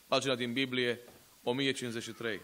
pagina din Biblie 1053.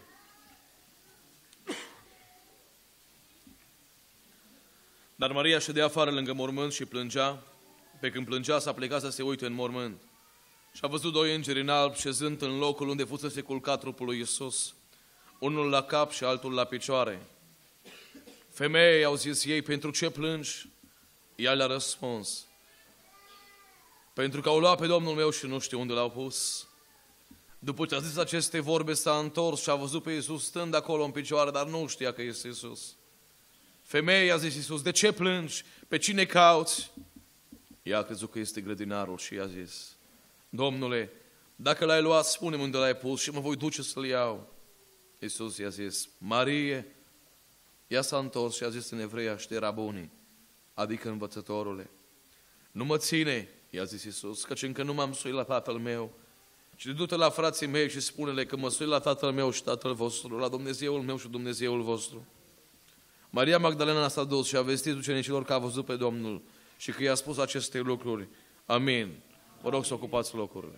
Dar Maria ședea afară lângă mormânt și plângea. Pe când plângea, s-a plecat să se uite în mormânt. Și a văzut doi îngeri în alb șezând în locul unde fusese culcat trupul lui Iisus, unul la cap și altul la picioare. Femeie, au zis ei, pentru ce plângi? Ea le-a răspuns, pentru că au luat pe Domnul meu și nu știu unde l-au pus. După ce a zis aceste vorbe, s-a întors și a văzut pe Iisus stând acolo în picioare, dar nu știa că este Iisus. Femeie, a zis Iisus, de ce plângi? Pe cine cauți? Ea a crezut că este grădinarul și i-a zis, Domnule, dacă l-ai luat, spune-mi unde l-ai pus și mă voi duce să-l iau. Iisus i-a zis, Marie. Ea s-a întors și a zis în evreiește, Rabuni, adică învățătorule. Nu mă ține, i-a zis Iisus, căci încă nu m-am suit la Tatăl meu. Și du-te la frații mei și spune-le că mă sui la Tatăl meu și Tatăl vostru, la Dumnezeul meu și Dumnezeul vostru. Maria Magdalena s-a dus și a vestit ucenicilor că a văzut pe Domnul și că i-a spus aceste lucruri. Amin. Vă rog să ocupați locurile.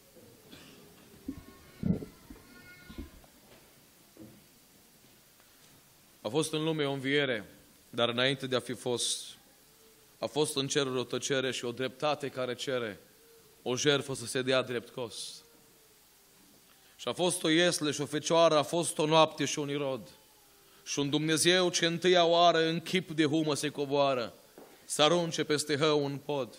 A fost în lume o înviere, dar înainte de a fi fost, a fost în ceruri o tăcere și o dreptate care cere o jertfă să se dea drept cost. Și a fost o iesle și o fecioară, a fost o noapte și un irod. Și un Dumnezeu ce întâia oară în chip de humă se coboară, să arunce peste hău un pod.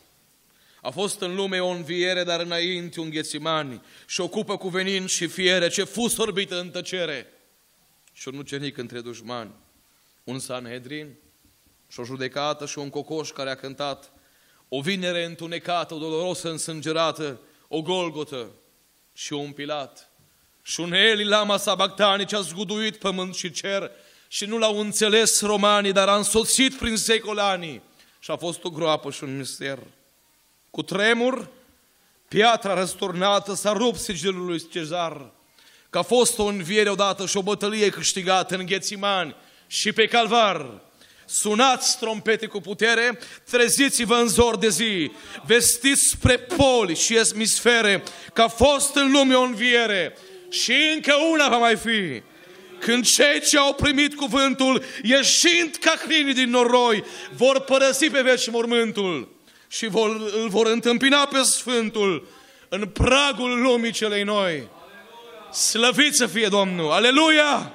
A fost în lume o înviere, dar înainte un Ghețimani și o cupă cu venin și fiere ce fu sorbită în tăcere. Și un ucenic între dușmani, un Sanhedrin și o judecată și un cocoș care a cântat, o vinere întunecată, o dolorosă însângerată, o Golgotă și un Pilat. Și un Eli Lama Sabactani ce a zguduit pământ și cer și nu l-au înțeles romanii, dar a însoțit prin secolanii și a fost o groapă și un mister. Cu tremur, piatra răsturnată s-a rupt sigilul lui Cezar, că a fost o înviere odată și o bătălie câștigată în Ghețimani și pe Calvar. Sunați trompete cu putere, treziți-vă în zor de zi, vestiți spre poli și emisfere, că a fost în lume o înviere și încă una va mai fi. Când cei ce au primit cuvântul, ieșind ca câinii din noroi, vor părăsi pe veci mormântul și îl vor întâmpina pe Sfântul în pragul lumii celei noi. Slăvit să fie Domnul! Aleluia!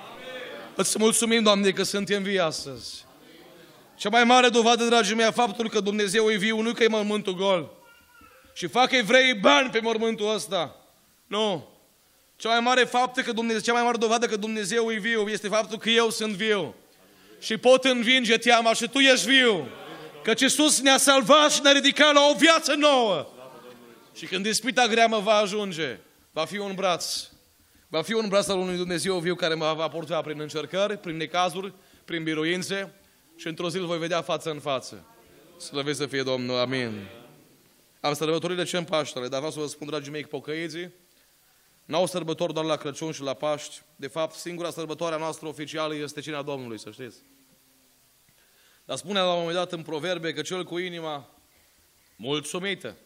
Îți mulțumim, Doamne, că suntem vii astăzi. Cea mai mare dovadă, dragii mei, a faptului că Dumnezeu e viu, nu că e mormântul gol. Și fac evreii bani pe mormântul ăsta. Nu. Cea mai mare dovadă că Dumnezeu e viu este faptul că eu sunt viu. Și pot învinge teama și tu ești viu. Căci Iisus ne-a salvat și ne-a ridicat la o viață nouă. Și când ispita grea mă va ajunge, va fi un braț. Va fi un braț al unui Dumnezeu viu care mă va purta prin încercări, prin necazuri, prin biruințe și într-o zi îl voi vedea față în față. Slăvit să fie Domnul, amin. Am sărbătorile ce în Paștele, dar vreau să vă spun, dragii mei, că pocăiții n-au sărbători doar la Crăciun și la Paști. De fapt, singura sărbătoare a noastră oficială este cina Domnului, să știți. Dar spune la un moment dat în Proverbe că cel cu inima mulțumită,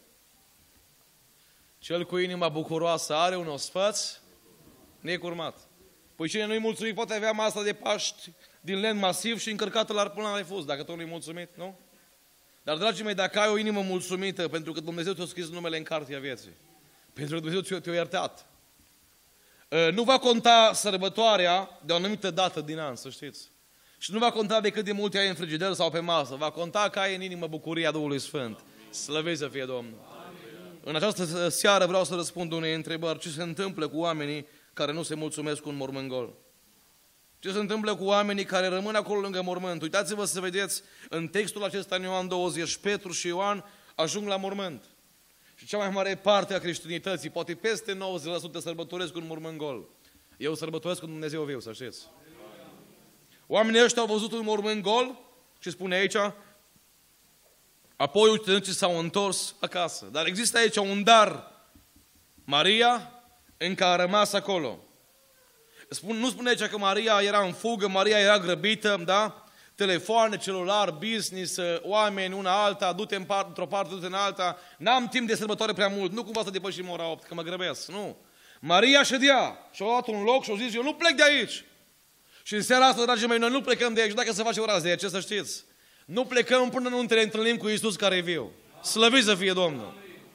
cel cu inima bucuroasă are un ospăț necurmat. Păi cine nu-i mulțumit poate avea masa de Paști din lemn masiv și încărcată până la refuz, dacă tot nu-i mulțumit, nu? Dar, dragii mei, dacă ai o inimă mulțumită, pentru că Dumnezeu ți-a scris numele în cartea vieții, pentru că Dumnezeu ți-a iertat, nu va conta sărbătoarea de o anumită dată din an, să știți. Și nu va conta de cât de multe ai în frigider sau pe masă, va conta că ai în inimă bucuria Duhului Sfânt. Slăvit să fie Domnul! În această seară vreau să răspund unei întrebări. Ce se întâmplă cu oamenii care nu se mulțumesc cu un mormânt gol? Ce se întâmplă cu oamenii care rămân acolo lângă mormânt? Uitați-vă să vedeți, în textul acesta în Ioan 20, Petru și Ioan ajung la mormânt. Și cea mai mare parte a creștinității, poate peste 90% sărbătoresc un mormânt gol. Eu sărbătoresc un Dumnezeu viu, să știți. Oamenii ăștia au văzut un mormânt gol și spune aici, apoi ucenicii s-au întors acasă. Dar există aici un dar. Maria încă a rămas acolo. Nu spune aici că Maria era în fugă, Maria era grăbită, da? telefoane, celular, business, oameni, una alta, du-te într-o parte, du-te în alta. N-am timp de sărbătoare prea mult, nu cumva să depășim ora 8, că mă grăbesc, nu. Maria ședea și-a luat un loc și-a zis, eu nu plec de aici. Și în seara asta, dragii mei, noi nu plecăm de aici, dacă se face ora 10, să știți. Nu plecăm până nu ne întâlnim cu Iisus care e viu. Slăvit să fie Domnul!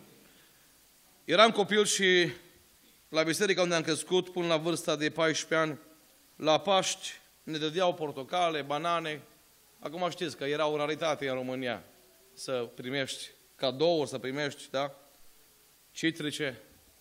Eram copil și la biserica unde am crescut până la vârsta de 14 ani, la Paști ne dădeau portocale, banane. Acum știți că era o raritate în România să primești cadouri, să primești, da? Citrice.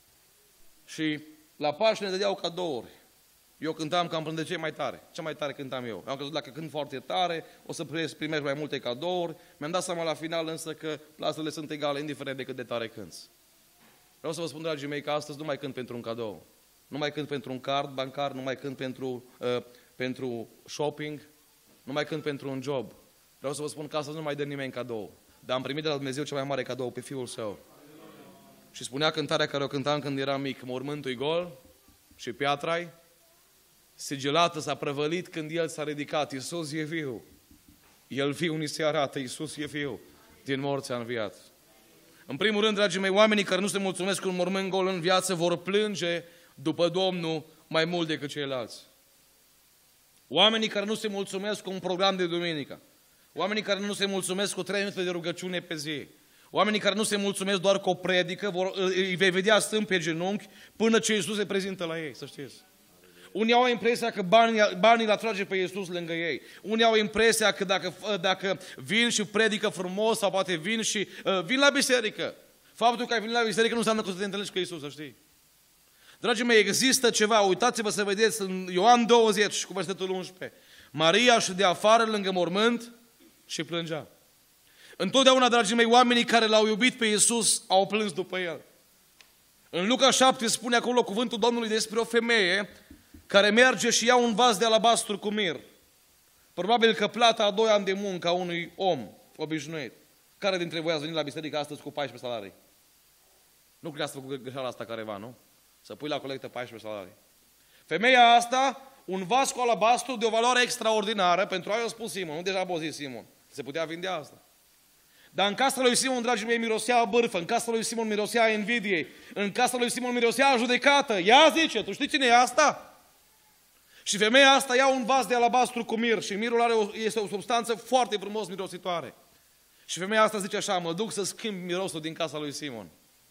Și la Paști ne dădeau cadouri. Eu cântam cam până de ce mai tare. Ce mai tare cântam eu. Am crezut dacă cânt foarte tare, o să primești mai multe cadouri. Mi-am dat seama la final însă că plasele sunt egale, indiferent de cât de tare cânți. Vreau să vă spun, dragii mei, că astăzi nu mai cânt pentru un cadou. Nu mai cânt pentru un card bancar, nu mai cânt pentru shopping, nu mai cânt pentru un job. Vreau să vă spun că astăzi nu mai dă nimeni cadou. Dar am primit de la Dumnezeu cel mai mare cadou, pe Fiul Său. Și spunea cântarea care o cântam când eram mic, mormântul-i gol și piatra-i sigilată, s-a prăvălit când El s-a ridicat. Iisus e viu. El viu ni se arată, Iisus e viu. Din morți a înviat. În primul rând, dragii mei, oamenii care nu se mulțumesc cu un mormânt gol în viață vor plânge după Domnul mai mult decât ceilalți. Oamenii care nu se mulțumesc cu un program de duminică. Oamenii care nu se mulțumesc cu 3 minute de rugăciune pe zi. Oamenii care nu se mulțumesc doar cu o predică, îi vei vedea stând pe genunchi până ce Iisus se prezintă la ei, să știți. Unii au impresia că banii îl atrage pe Iisus lângă ei. Unii au impresia că dacă vin și predică frumos sau poate vin la biserică. Faptul că ai venit la biserică nu înseamnă că o să te întâlnești cu Iisus, să știi. Dragii mei, există ceva, uitați-vă să vedeți în Ioan 20 cu versetul 11. Maria ședea afară lângă mormânt și plângea. Întotdeauna, dragii mei, oamenii care l-au iubit pe Iisus au plâns după El. În Luca 7 spune acolo cuvântul Domnului despre o femeie care merge și ia un vas de alabastru cu mir. Probabil că plata a 2 ani de muncă a unui om obișnuit. Care dintre voi ați venit la biserică astăzi cu 14 salarii? Nu cred că ați făcut greșeala asta careva, nu? Să pui la colectă 14 salarii. Femeia asta, un vas cu alabastru de o valoare extraordinară, pentru aia o spus Simon, nu deja a zis Simon. Se putea vinde asta. Dar în casa lui Simon, dragii mei, mirosea bârfă, în casa lui Simon mirosea invidiei, în casa lui Simon mirosea judecată. Ea zice, tu știi cine e asta? Și femeia asta ia un vas de alabastru cu mir și mirul este o substanță foarte frumos mirositoare. Și femeia asta zice așa, mă duc să schimb mirosul din casa lui Simon.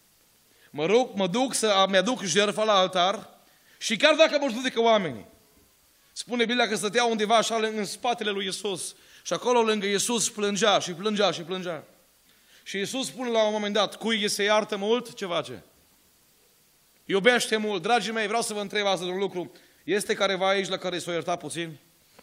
Mă duc să-mi aduc jertfa la altar și chiar dacă mă judecă oamenii. Spune Biblia că stătea undeva așa în spatele lui Iisus și acolo lângă Iisus plângea și plângea și plângea. Și Iisus spune la un moment dat, cui îi se iartă mult, ce face? Iubește mult. Dragii mei, vreau să vă întreb astăzi un lucru. Este careva aici la care s-o ierta puțin?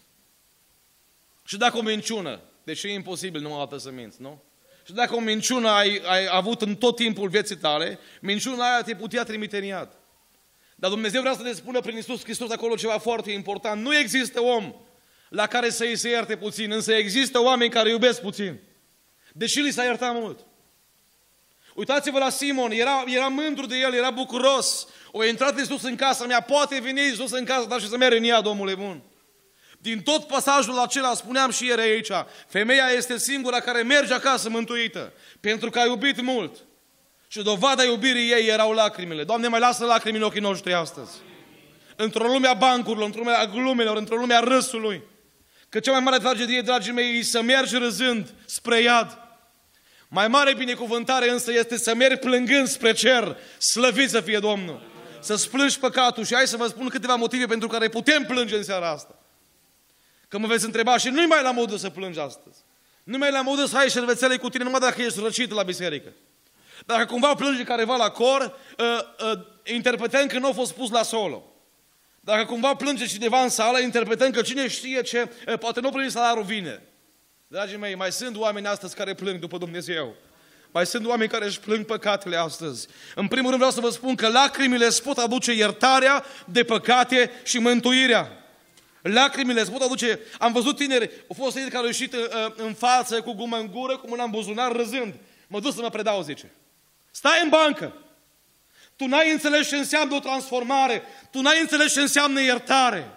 Și dacă o minciună, deci e imposibil numai o dată să minți, nu? Și dacă o minciună ai avut în tot timpul vieții tale, minciuna aia te putea trimite în iad. Dar Dumnezeu vrea să ne spună prin Iisus Hristos acolo ceva foarte important. Nu există om la care să îi se ierte puțin, însă există oameni care iubesc puțin. Deși li s-a iertat mult. Uitați-vă la Simon, era mândru de el, era bucuros. O intrat Iisus în casa mea, poate veni Iisus în casa ta și să meargă în iad, omule bun. Din tot pasajul acela, spuneam și ieri aici, femeia este singura care merge acasă mântuită, pentru că a iubit mult. Și dovada iubirii ei erau lacrimile. Doamne, mai lasă lacrimi în ochii noștri astăzi. Într-o lume a bancurilor, într-o lume a glumelor, într-o lume a râsului. Că cea mai mare tragedie, dragii mei, e să mergi râzând spre iad. Mai mare binecuvântare însă este să mergi plângând spre cer. Slăvit să fie Domnul. Să-ți plângi păcatul. Și hai să vă spun câteva motive pentru care putem plânge în seara asta. Că mă veți întreba și nu-i mai la modă să plângi astăzi. Nu mai la modă să ai șervețele cu tine numai dacă ești răcit la biserică. Dacă cumva plânge careva la cor, interpretăm că nu a fost pus la solo. Dacă cumva plânge cineva în sală, interpretăm că cine știe ce, poate nu primi salarul vineri. Dragii mei, mai sunt oameni astăzi care plâng după Dumnezeu. Mai sunt oameni care își plâng păcatele astăzi. În primul rând vreau să vă spun că lacrimile îți pot aduce iertarea de păcate și mântuirea. Lacrimile îți pot aduce... Am văzut tineri, au fost tineri care au ieșit în față cu gumă în gură, cu mâna în buzunar, râzând. Mă duc să mă predau, zice. Stai în bancă. Tu n-ai înțeles ce înseamnă o transformare. Tu n-ai înțeles ce înseamnă iertare.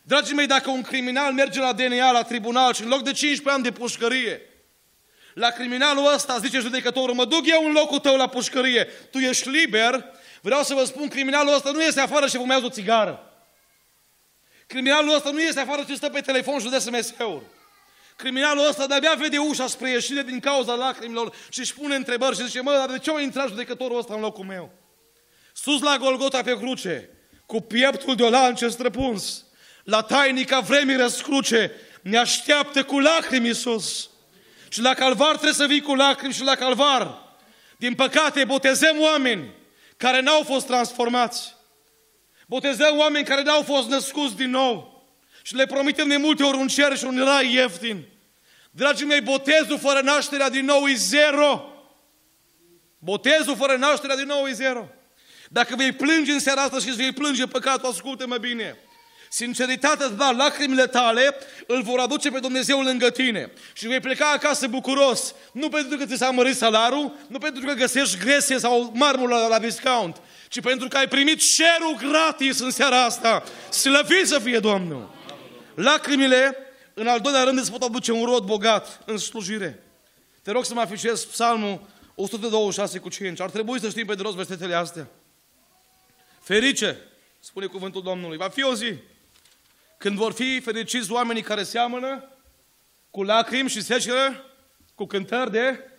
Dragii mei, dacă un criminal merge la DNA, la tribunal și în loc de 15 ani de pușcărie, la criminalul ăsta zice judecătorul, mă duc eu în locul tău la pușcărie, tu ești liber, vreau să vă spun, criminalul ăsta nu iese afară și fumează o țigară. Criminalul ăsta nu iese afară și stă pe telefon și dă SMS-uri. Criminalul ăsta de-abia vede ușa spre ieșire din cauza lacrimilor și își pune întrebări și zice, mă, dar de ce a intrat judecătorul ăsta în locul meu? Sus la Golgota pe cruce, cu pieptul de olance străpuns, la tainica vremii răscruce, ne așteaptă cu lacrimi Iisus. Și la calvar trebuie să vii cu lacrimi și la calvar. Din păcate, botezăm oameni care n-au fost transformați. Botezăm oameni care n-au fost născuți din nou. Și le promitem de multe ori un cer și un rai ieftin. Dragii mei, botezul fără nașterea din nou e zero. Botezul fără nașterea din nou e zero. Dacă vei plânge în seara asta și îți vei plânge păcatul, ascultă-mă bine. Sinceritatea ta, lacrimile tale îl vor aduce pe Dumnezeu lângă tine. Și vei pleca acasă bucuros. Nu pentru că ți s-a mărit salariul, nu pentru că găsești gresie sau marmură la discount, ci pentru că ai primit cerul gratis în seara asta. Slăvit să fie Domnul! Lacrimile, în al doilea rând, îți pot aduce un rod bogat în slujire. Te rog să mă afișezi Psalmul 126:5. Ar trebui să știm pe de rost versetele astea. Ferice, spune cuvântul Domnului, va fi o zi când vor fi fericiți oamenii care seamănă cu lacrimi și seceră, cu cântări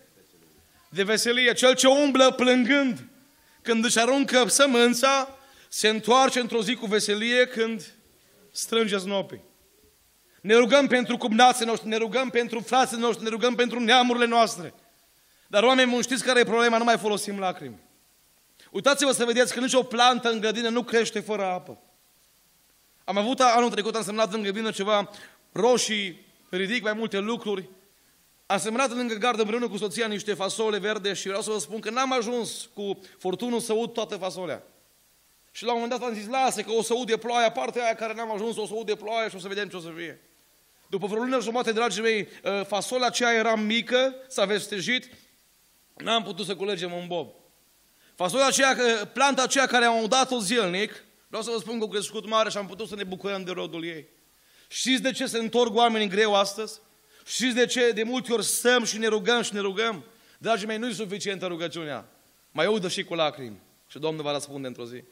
de veselie. Cel ce umblă plângând când își aruncă sămânța, se întoarce într-o zi cu veselie când strânge snopii. Ne rugăm pentru cumnații noștri, ne rugăm pentru frații noștri, ne rugăm pentru neamurile noastre. Dar oameni buni, știți care e problema? Nu mai folosim lacrimi. Uitați-vă să vedeți că nicio plantă în grădină nu crește fără apă. Am avut anul trecut, am semnat în grădină ceva roșii, ridic mai multe lucruri. Am semnat lângă gardă împreună cu soția niște fasole verde și vreau să vă spun că n-am ajuns cu furtunul să ud toată fasolea. Și la un moment dat am zis, lasă că o să ud de ploaie, partea aia care n-am ajuns, o să ud de ploaie și o să vedem ce o să fie. După vreo lună jumătate, dragii mei, fasolea aceea era mică, s-a vestejit, n-am putut să culegem un bob. Fasolea aceea, planta aceea care am udat-o zilnic, vreau să vă spun că a crescut mare și am putut să ne bucurăm de rodul ei. Știți de ce se întorc oamenii greu astăzi? Știți de ce de multe ori stăm și ne rugăm și ne rugăm? Dragii mei, nu e suficientă rugăciunea. Mai udă și cu lacrimi. Și Domnul va răspunde într-o zi.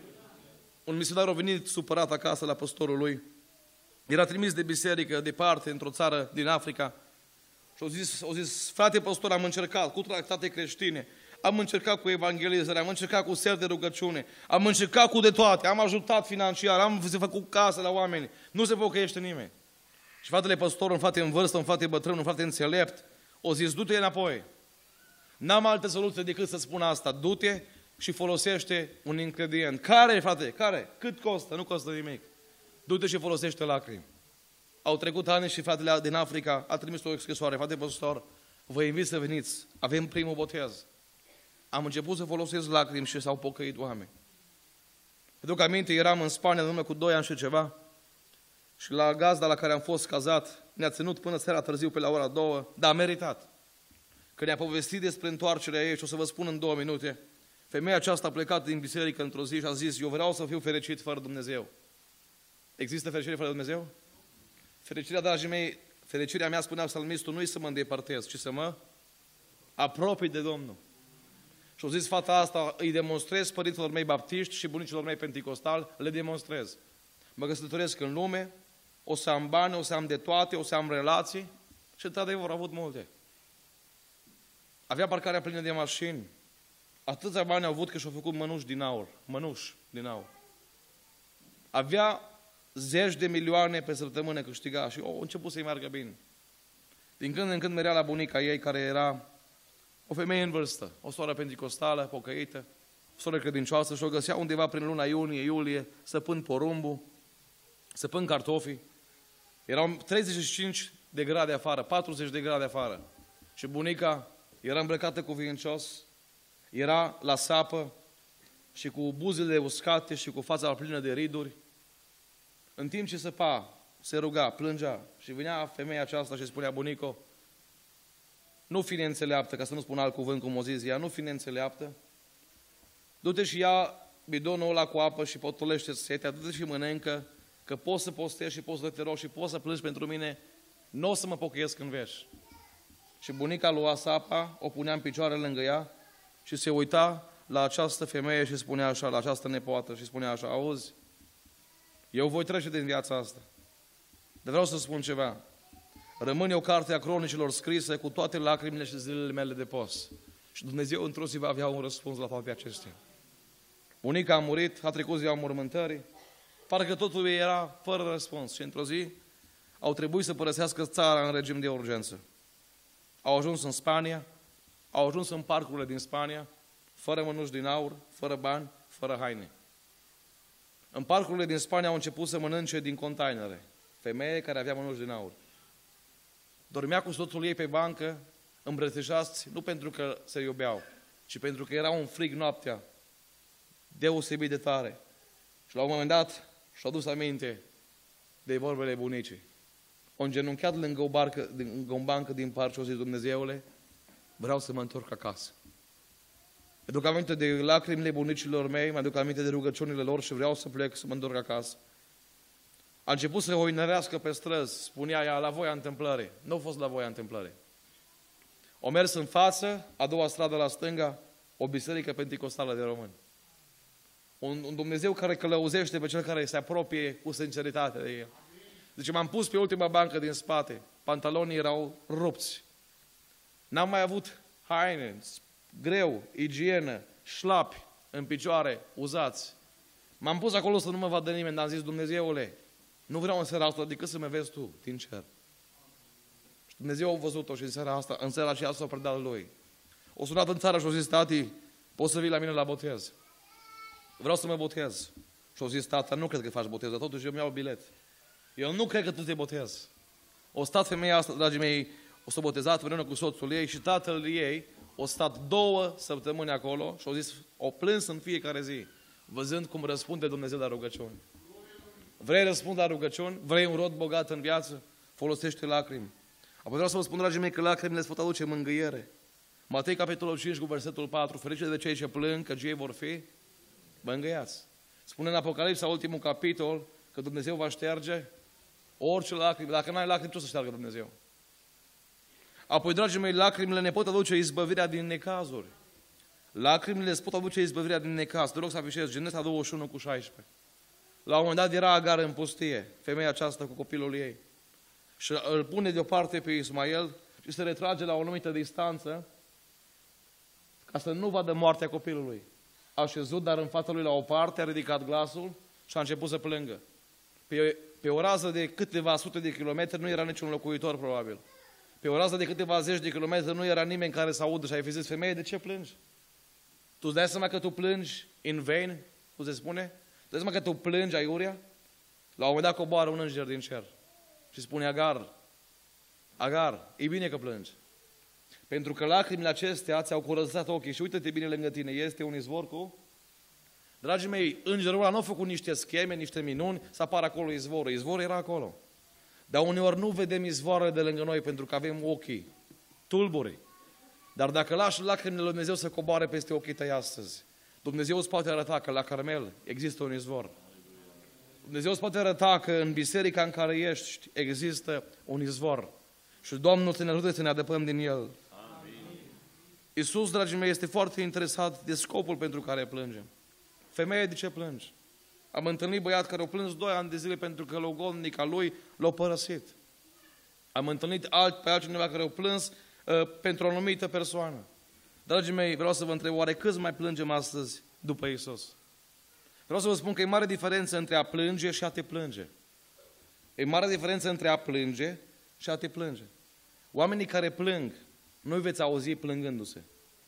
Un misionar a venit supărat acasă la păstorul lui. Era trimis de biserică departe, într-o țară din Africa. Și au zis, frate păstor, am încercat cu tractate creștine, am încercat cu evanghelizare, am încercat cu ser de rugăciune, am încercat cu de toate, am ajutat financiar, am făcut casă la oameni. Nu se pocăiește nimeni. Și fratele păstor, un frate în vârstă, un frate bătrân, un frate înțelept, o zis, du-te înapoi. N-am altă soluție decât să spun asta. Du-te și folosește un ingredient. Care, frate? Care? Cât costă? Nu costă nimic. Du-te și folosește lacrimi. Au trecut ani și fratele din Africa a trimis o scrisoare. Frate păstor, vă invit să veniți. Avem primul botez. Am început să folosesc lacrimi și s-au pocăit oameni. Pentru că aminte, eram în Spania în urmă cu 2 ani și ceva și la gazda la care am fost cazat ne-a ținut până seara târziu pe la ora 2, dar a meritat. Că ne-a povestit despre întoarcerea ei și o să vă spun în 2 minute. Femeia aceasta a plecat din biserică într-o zi și a zis, eu vreau să fiu fericit fără Dumnezeu. Există fericire fără Dumnezeu? Fericirea, dragii mei, fericirea mea, spunea psalmistul, nu e să mă îndepărtez, ci să mă apropii de Domnul. Și au zis fata asta, îi demonstrez părinților mei baptiști și bunicilor mei penticostali, le demonstrez. Mă căsătoresc în lume, o să am bani, o să am de toate, o să am relații și într-adevăr au avut multe. Avea parcarea plină de mașini, atâția bani au avut că și-au făcut mănuși din aur, Avea 10 de milioane pe săptămână câștiga și au început să-i meargă bine. Din când în când merea la bunica ei, care era o femeie în vârstă, o soră penticostală, pocăită, o soră credincioasă și o găsea undeva prin luna iunie-iulie, săpând porumbul, săpând cartofii. Erau 35 de grade afară, 40 de grade afară. Și bunica era îmbrăcată cuvincios, era la sapă și cu buzele uscate și cu fața plină de riduri. În timp ce săpa, se ruga, plângea și venea femeia aceasta și spunea, bunico, nu fi neînțeleaptă, ca să nu spun alt cuvânt cum o zis ea, nu fi neînțeleaptă, du-te și ia bidonul ăla cu apă și potolește setea, du-te și mănâncă, că poți să postești și poți să te rog și poți să plângi pentru mine, nu o să mă pocăiesc în veci. Și bunica lua sapa, o punea în picioare lângă ea și se uita la această femeie și spunea așa, la această nepoată și spunea așa, auzi, eu voi trece din viața asta. Dar vreau să spun ceva. Rămâne o carte a cronicilor scrisă cu toate lacrimile și zilele mele de post. Și Dumnezeu într-o zi va avea un răspuns la toate acestea. Bunica a murit, a trecut ziua mormântării, parcă totul era fără răspuns. Și într-o zi au trebuit să părăsească țara în regim de urgență. Au ajuns în Spania, au ajuns în parcurile din Spania, fără mănuși din aur, fără bani, fără haine. În parcurile din Spania au început să mănânce din containere. Femeie care avea mănuși din aur. Dormea cu soțul ei pe bancă, îmbrățișați, nu pentru că se iubeau, ci pentru că era un frig noaptea deosebit de tare. Și la un moment dat și-a dus aminte de vorbele bunicii. O îngenunchiat lângă o bancă din parc și a zis, Dumnezeule, vreau să mă întorc acasă. Mi-aduc aminte de lacrimile bunicilor mei, mi-aduc aminte de rugăciunile lor și vreau să plec, să mă întorc acasă. A început să oinărească pe străzi, spunea ea, la voia întâmplării. Nu a fost la voia întâmplării. O mers în față, a doua stradă la stânga, o biserică penticostală de români. Un Dumnezeu care călăuzește pe cel care se apropie cu sinceritate de El. Deci m-am pus pe ultima bancă din spate, pantalonii erau rupți. N-am mai avut haine, greu, igienă, șlapi în picioare, uzați. M-am pus acolo să nu mă vadă nimeni, dar am zis, Dumnezeule, nu vreau în seara asta decât să mă vezi Tu din cer. Și Dumnezeu a văzut-o și în seara aceea s-a predat Lui. O sunat în țară și a zis, tati, poți să vii la mine la botez? Vreau să mă botez. Și a zis, tata, nu cred că faci botez, dar totuși eu mi-au bilet. Eu nu cred că tu te botezi. O stat femeia asta, dragii mei, o s-a botezat împreună cu soțul ei și tatăl ei o stat 2 săptămâni acolo și au zis, o plâns în fiecare zi, văzând cum răspunde Dumnezeu la rugăciuni. Vrei răspund la rugăciuni? Vrei un rod bogat în viață? Folosește lacrimi. Apoi vreau să vă spun, dragii mei, că lacrimile îți pot aduce mângâiere. Matei, capitolul 5, cu versetul 4, ferice de cei ce plâng, că ei vor fi mângâiați. Spune în Apocalipsa, ultimul capitol, că Dumnezeu va șterge orice lacrimi. Dacă n-ai lacrimi, ce o să șteargă Dumnezeu? Apoi, dragii mei, lacrimile ne pot aduce izbăvirea din necazuri. Lacrimile îți pot aduce izbăvirea din necaz. Te rog să afișez Genesa 21 cu 16. La un moment dat era Agar în pustie, femeia aceasta cu copilul ei. Și îl pune deoparte pe Ismael și se retrage la o anumită distanță ca să nu vadă moartea copilului. A șezut, dar în fața lui la o parte, a ridicat glasul și a început să plângă. Pe o rază de câteva sute de kilometri nu era niciun locuitor, probabil. Pe o rază de câteva zeci de kilometri nu era nimeni care să audă și ai fi zis, femeie, de ce plângi? Tu îți dai seama că tu plângi in vain, cum se spune? Tu dai seama că tu plângi aiurea? La un moment dat coboară un înger din cer și spune, Agar, e bine că plângi. Pentru că lacrimile acestea ți-au curățat ochii și uite-te bine lângă tine, este un izvor cu... Dragii mei, îngerul ăla nu a făcut niște scheme, niște minuni să apară acolo izvorul. Izvorul era acolo. Dar uneori nu vedem izvoarele de lângă noi pentru că avem ochii tulburi. Dar dacă lași lacrimile lui Dumnezeu să coboare peste ochii tăi astăzi, Dumnezeu îți poate arăta că la Carmel există un izvor. Dumnezeu îți poate arăta că în biserica în care ești există un izvor. Și Domnul să ne ajute să ne adăpăm din el. Amin. Iisus, dragii mei, este foarte interesat de scopul pentru care plângem. Femeie, de ce plângi? Am întâlnit băiat care au plâns 2 ani de zile pentru că logodnica lui l-a părăsit. Am întâlnit pe altcineva care au plâns pentru o anumită persoană. Dragii mei, vreau să vă întreb, oare câți mai plângem astăzi după Iisus? Vreau să vă spun că e mare diferență între a plânge și a te plânge. E mare diferență între a plânge și a te plânge. Oamenii care plâng, nu-i veți auzi plângându-se.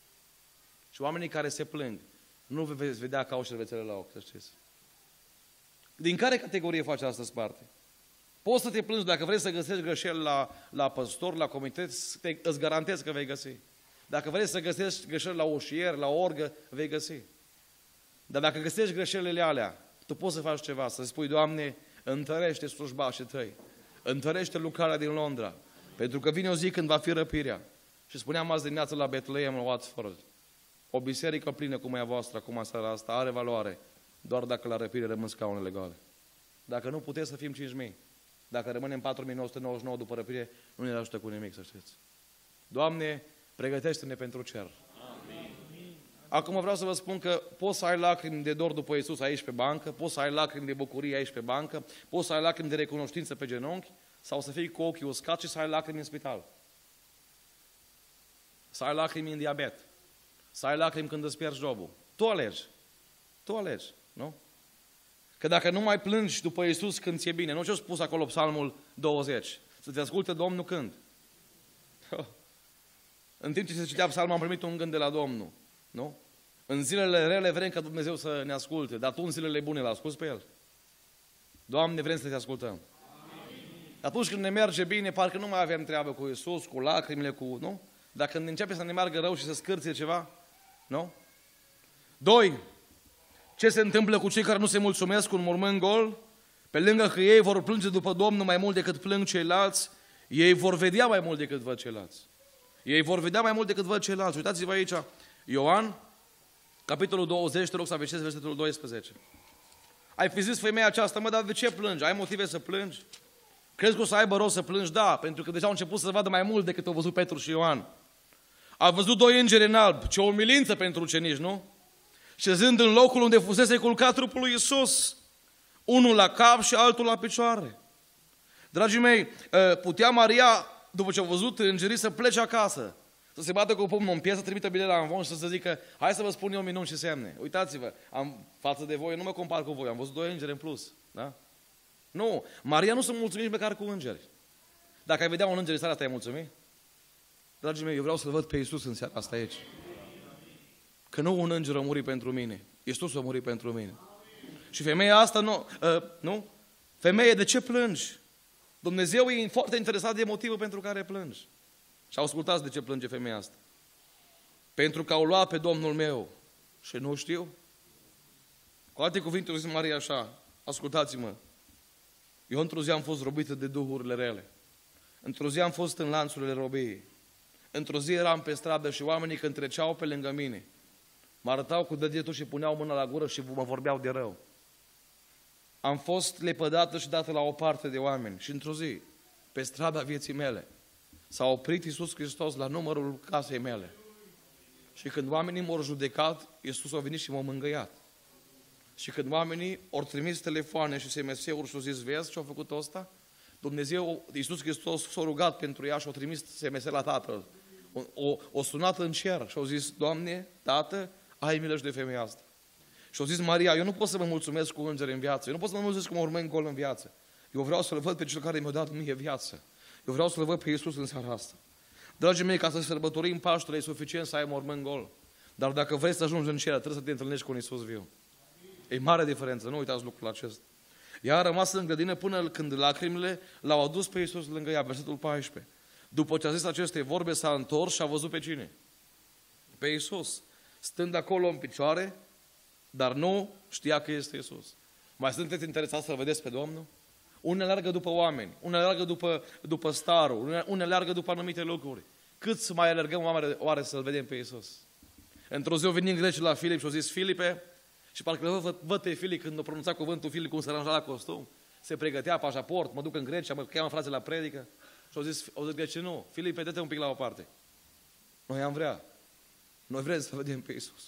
Și oamenii care se plâng, nu veți vedea ca au șervețele la ochi, să știți. Din care categorie faci astăzi parte? Poți să te plângi dacă vrei să găsești greșeli la păstor, la comitet, îți garantez că vei găsi. Dacă vrei să găsești greșeli la ușier, la orgă, vei găsi. Dar dacă găsești greșelile alea, tu poți să faci ceva, să spui, Doamne, întărește slujbașii tăi, întărește lucrarea din Londra, pentru că vine o zi când va fi răpirea. Și spuneam azi dimineață la Bethlehem, la Watford, o biserică plină cum e a voastră, acum seara asta, are valoare, doar dacă la răpire rămân scaunele goale. Dacă nu puteți să fim 5.000. Dacă rămânem 4.999 după răpire, nu ne ajută cu nimic, să știți. Doamne, pregătește-ne pentru cer. Amin. Acum vreau să vă spun că poți să ai lacrimi de dor după Iisus aici pe bancă, poți să ai lacrimi de bucurie aici pe bancă, poți să ai lacrimi de recunoștință pe genunchi, sau să fii cu ochii uscați și să ai lacrimi în spital. Să ai lacrimi în diabet. Să ai lacrimi când îți pierzi jobul. Tu alegi. Tu alegi, nu? Că dacă nu mai plângi după Iisus când ți-e bine, nu ce-a spus acolo Psalmul 20? Să te asculte Domnul când? În timp ce se citea Psalmul am primit un gând de la Domnul, nu? În zilele rele vrem ca Dumnezeu să ne asculte, dar tu în zilele bune l-asculți pe El? Doamne, vrem să te ascultăm. Amin. Atunci când ne merge bine, parcă nu mai avem treabă cu Iisus, cu lacrimile, cu, nu? Dar când începe să ne meargă rău și să scârție ceva, nu? 2. Ce se întâmplă cu cei care nu se mulțumesc cu un mormânt gol? Pe lângă că ei vor plânge după Domnul mai mult decât plâng ceilalți, ei vor vedea mai mult decât văd ceilalți. Ei vor vedea mai mult decât văd ceilalți. Uitați-vă aici, Ioan, capitolul 20, te rog să aveți versetul 12. Ai fi zis femeia aceasta, mă, dar de ce plângi? Ai motive să plângi? Crezi că o să aibă rost să plângi? Da, pentru că deja au început să vadă mai mult decât au văzut Petru și Ioan. A văzut 2 îngeri în alb, ce o umilință pentru ucenici, nu? Șezând în locul unde fusese culcat trupul lui Iisus, unul la cap și altul la picioare. Dragii mei, putea Maria, după ce a văzut îngerii, să plece acasă, să se bată cu pumnul în piept, să trimită bilet la învon și să zică, hai să vă spun eu minuni și semne. Uitați-vă, față de voi, nu mă compar cu voi, am văzut 2 îngeri în plus. Da? Nu, Maria nu se mulțumit nici măcar cu îngeri. Dacă ai vedea un înger în seara asta, ai mulțumit? Dragii mei, eu vreau să-L văd pe Iisus în seara asta aici. Că nu un înger a murit pentru mine, Iisus a murit pentru mine. Și femeia asta, nu? Femeie, de ce plângi? Dumnezeu e foarte interesat de motivul pentru care plângi. Și ascultați de ce plânge femeia asta. Pentru că au luat pe Domnul meu și nu știu. Cu alte cuvinte, o zis Maria așa, ascultați-mă, eu într-o zi am fost robită de duhurile rele. Într-o zi am fost în lanțurile robiei. Într-o zi eram pe stradă și oamenii când treceau pe lângă mine, mă arătau cu degetul și puneau mâna la gură și mă vorbeau de rău. Am fost lepădată și dată la o parte de oameni. Și într-o zi, pe strada vieții mele, s-a oprit Iisus Hristos la numărul casei mele. Și când oamenii m-au judecat, Iisus a venit și m-a mângâiat. Și când oamenii au trimis telefoane și SMS-uri și au zis, vezi ce a făcut ăsta? Dumnezeu, Iisus Hristos s-a rugat pentru ea și a trimis SMS la Tatăl. O sunat în cer și au zis, Doamne, Tată, ai milă și de femeia asta. Și au zis Maria, eu nu pot să mă mulțumesc cu îngeri în viață, eu nu pot să mă mulțumesc cu mormânt gol în viață. Eu vreau să-L văd pe Cel care mi-a dat mie viață. Eu vreau să-L văd pe Iisus în seara asta. Dragii mei, ca să sărbătorim Paștele, e suficient să ai mormânt gol. Dar dacă vrei să ajungi în cer, trebuie să te întâlnești cu un Iisus viu. E mare diferență, nu uitați lucrul acesta. Ea a rămas în grădină până când lacrimile l-au adus pe Iisus lângă ea, versetul 14. După ce a zis aceste vorbe, s-a întors și a văzut pe cine? Pe Iisus, stând acolo în picioare, dar nu știa că este Iisus. Mai sunteți interesați să-L vedeți pe Domnul? Unii alergă după oameni, unii alergă după starul, unii alergă după anumite lucruri. Cât mai alergăm oare să-L vedem pe Iisus? Într-o zi au venit grecii la Filip și au zis, Filipe, și parcă văd pe Filip când a pronunțat cuvântul Filip cum se aranja la costum, se pregătea pașaport, mă duc în Grecia, mă cheamă frații la predică și au zis grecii, nu, Filipe, dă-te un pic la o parte. Noi am vrea. Noi vrem să vedem pe Iisus.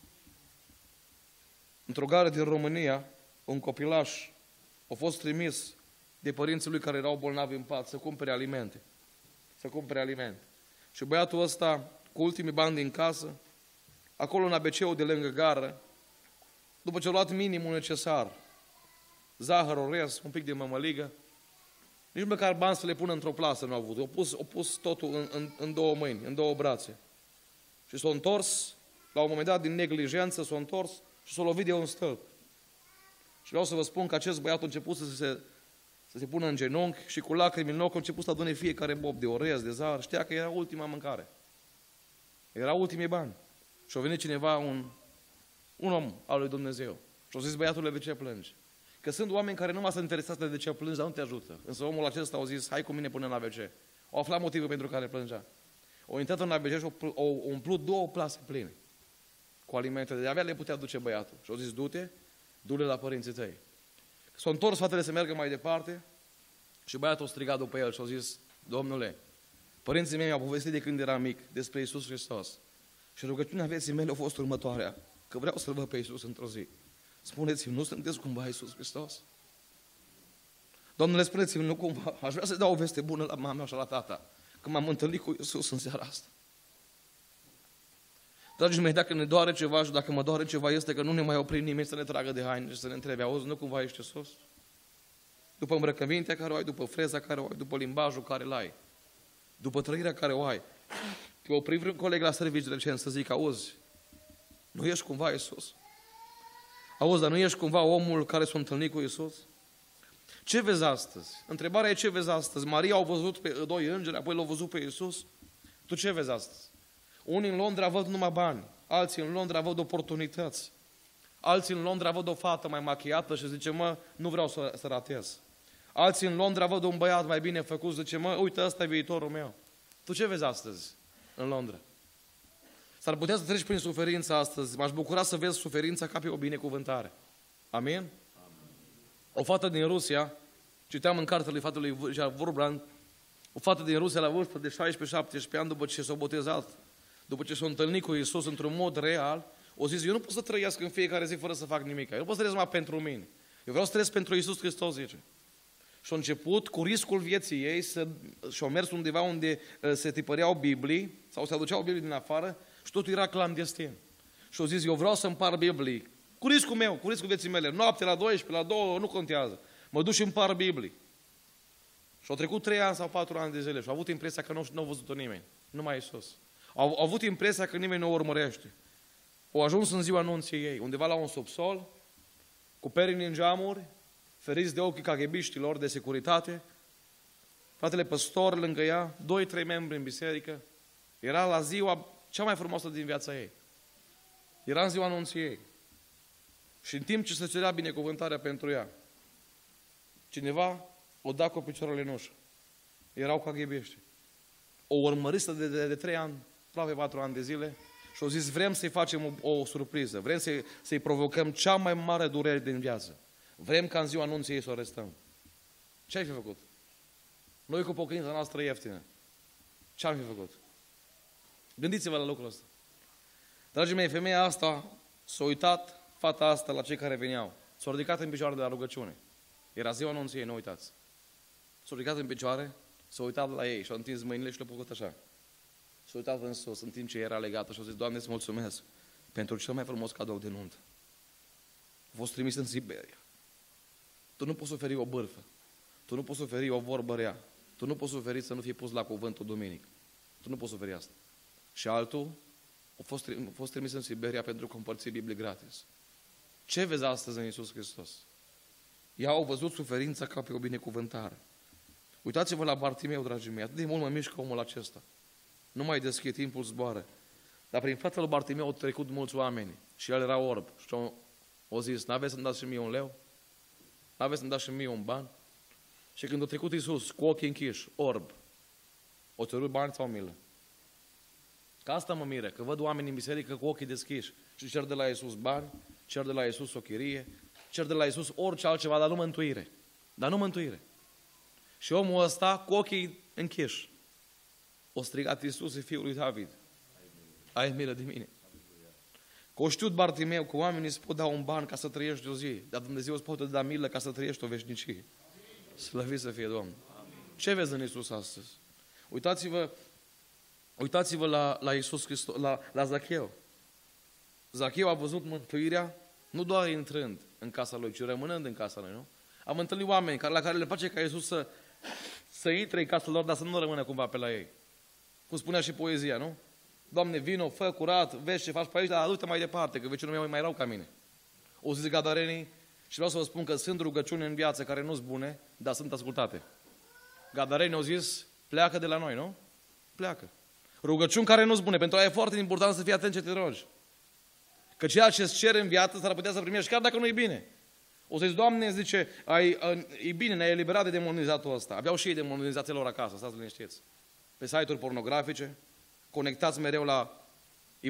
Într-o gară din România, un copilaș a fost trimis de părinții lui care erau bolnavi în pat să cumpere alimente. Să cumpere alimente. Și băiatul ăsta, cu ultimii bani din casă, acolo în ABC-ul de lângă gară, după ce a luat minimul necesar, zahăr, orez, un pic de mămăligă, nici măcar bani să le pună într-o plasă nu au avut. Au pus totul în 2 mâini, în 2 brațe. Și s-a întors, la un moment dat, din neglijență, s-a întors și s-a lovit de un stâlp. Și vreau să vă spun că acest băiat a început să se pună în genunchi și cu lacrimi în ochi a început să adune fiecare bob de orez, de zahăr. Știa că era ultima mâncare. Erau ultimii bani. Și a venit cineva, un om al lui Dumnezeu. Și a zis, băiatule, de ce plângi? Că sunt oameni care nu mai sunt interesați de ce plângi, dar nu te ajută. Însă omul acesta a zis, hai cu mine până în ABC. Au aflat motivul pentru care plângea. Au intrat în ABC și au umplut 2 plase pline cu alimente. De abia le putea duce băiatul. Și au zis, du-le la părinții tăi. S-a întors fratele să meargă mai departe și băiatul a strigat după el și a zis, Domnule, părinții mei mi-au povestit de când eram mic despre Iisus Hristos. Și rugăciunea vieții mele a fost următoarea, că vreau să-L văd pe Iisus într-o zi. Spuneți-mi, nu sunteți cumva Iisus Hristos? Domnule, spuneți-mi, nu cumva, aș vrea să dau o veste bună la mama și la tata, că m-am întâlnit cu Iisus în seara asta. Dragii mei, dacă ne doare ceva și dacă mă doare ceva, este că nu ne mai oprim nimeni să ne tragă de haine și să ne întrebe, auzi, nu cumva ești Iisus? După îmbrăcămintea care o ai, după freza care o ai, după limbajul care îl ai, după trăirea care o ai. Te opri vreun coleg la serviciu recent să zic, auzi, nu ești cumva Iisus? Auzi, dar nu ești cumva omul care s-a întâlnit cu Iisus? Ce vezi astăzi? Întrebarea e ce vezi astăzi? Maria au văzut pe doi îngeri, apoi l-au văzut pe Iisus. Tu ce vezi astăzi? Unii în Londra văd numai bani, alții în Londra văd oportunități, alții în Londra văd o fată mai machiată și zice, mă, nu vreau să ratez. Alții în Londra văd un băiat mai bine făcut, zice, mă, uite, ăsta e viitorul meu. Tu ce vezi astăzi în Londra? S-ar putea să treci prin suferință astăzi. M-aș bucura să vezi suferința ca pe o binecuvântare. Amin? Amin. O fată din Rusia, citeam în cartea lui fratele Richard Wurmbrand, o fată din Rusia la vârstă de 16-17 ani, după ce s-a botezat, după ce s-a întâlnit cu Iisus într-un mod real, o zis, eu nu pot să trăiesc în fiecare zi fără să fac nimic. Eu nu pot să trăiesc numai pentru mine. Eu vreau să trăiesc pentru Iisus Hristos, zice. Și a început cu riscul vieții ei și-a mers undeva unde se tipăreau Biblii sau se aduceau Biblii din afară și totul era clandestin. Și a zis, eu vreau să împar Biblii cu riscul meu, cu riscul vieții mele. Noapte la 12, la 2, nu contează. Mă duc și împar Biblii. Și au trecut 3 ani sau 4 ani de zile și au avut impresia că nu au văzut-o nimeni. Numai Iisus. Au avut impresia că nimeni nu o urmărește. Au ajuns în ziua anunției ei, undeva la un subsol, cu perini în geamuri, feriți de ochii caghebiștilor de securitate, fratele păstor lângă ea, 2-3 membri în biserică. Era la ziua cea mai frumoasă din viața ei. Era în ziua anunției ei. Și în timp ce se cerea binecuvântarea pentru ea, cineva o da cu picioarele în ușă. Erau caghebiști. O urmăristă de 3 ani, aproape 4 ani de zile, și au zis, vrem să-i facem o surpriză, vrem să-i provocăm cea mai mare durere din viață. Vrem ca în ziua anunției să o arestăm. Ce ai fi făcut? Noi cu pocăința noastră ieftină. Ce am fi făcut? Gândiți-vă la lucrul ăsta. Dragii mei, femeia asta s-a uitat, fata asta, la cei care veneau. S-a ridicat în picioare de la rugăciune. Era ziua anunției, nu uitați. S-a ridicat în picioare, s-a uitat la ei și a întins mâinile și le-a făcut așa. S-a uitat în sus, în timp ce era legată și a zis, Doamne, îți mulțumesc pentru cel mai frumos cadou de nuntă. A fost trimis în Siberia. Tu nu poți oferi o bârfă. Tu nu poți oferi o vorbă rea. Tu nu poți oferi să nu fii pus la cuvânt o duminică. Tu nu poți oferi asta. Și altul a fost trimis în Siberia pentru că împărți Biblie gratis. Ce vezi astăzi în Iisus Hristos? Ea au văzut suferința ca pe o binecuvântare. Uitați-vă la Bartimeu, dragii mei, atât de mult mă mișcă omul acesta. Nu mai deschide, timpul zboară. Dar prin fața lui Bartimeu au trecut mulți oameni și el era orb. Și au zis, n-aveți să-mi dați și mie un leu? N-aveți să-mi dați și mie un ban? Și când a trecut Iisus cu ochii închiși, orb, o cerut bani sau milă? Că asta mă miră, că văd oameni în biserică cu ochii deschiși și cer de la Iisus bani, cer de la Iisus o chirie, cer de la Iisus orice altceva, dar nu mântuire. Dar nu mântuire. Și omul ăsta cu ochii închiși o strigat Iisus, fiul lui David. Ai milă de mine. Că o știut Bartimeu că oamenii îți pot da un ban ca să trăiești o zi, dar Dumnezeu îți poate da milă ca să trăiești o veșnicie. Slăvit să fie Domnul. Ce vezi în Iisus astăzi? Uitați-vă la Iisus Hristos, la Zacheu. Zacheu a văzut mântuirea nu doar intrând în casa lui, ci rămânând în casa lui, nu? Am întâlnit oameni la care le place ca Iisus să intre în casa lor, dar să nu rămână cumva pe la ei. Cum spunea și poezia, nu? Doamne, vino, fă curat, vezi ce faci pe aici, dar du-te mai departe, că vecinul meu e mai rău ca mine. O zis gadarenii și vreau să vă spun că sunt rugăciuni în viață care nu sunt bune, dar sunt ascultate. Gadarenii au zis, pleacă de la noi, nu? Pleacă. Rugăciuni care nu sunt bune, pentru aia e foarte important să fii atent ce te rogi. Că ceea ce îți ceri în viață s-ar putea să primești, chiar dacă nu e bine. O să zici, Doamne, zice, e bine, ne-ai eliberat de demonizatul ăsta. Aveau și ei demonizația lor acasă, stați liniștiți. Pe site-uri pornografice, conectați mereu la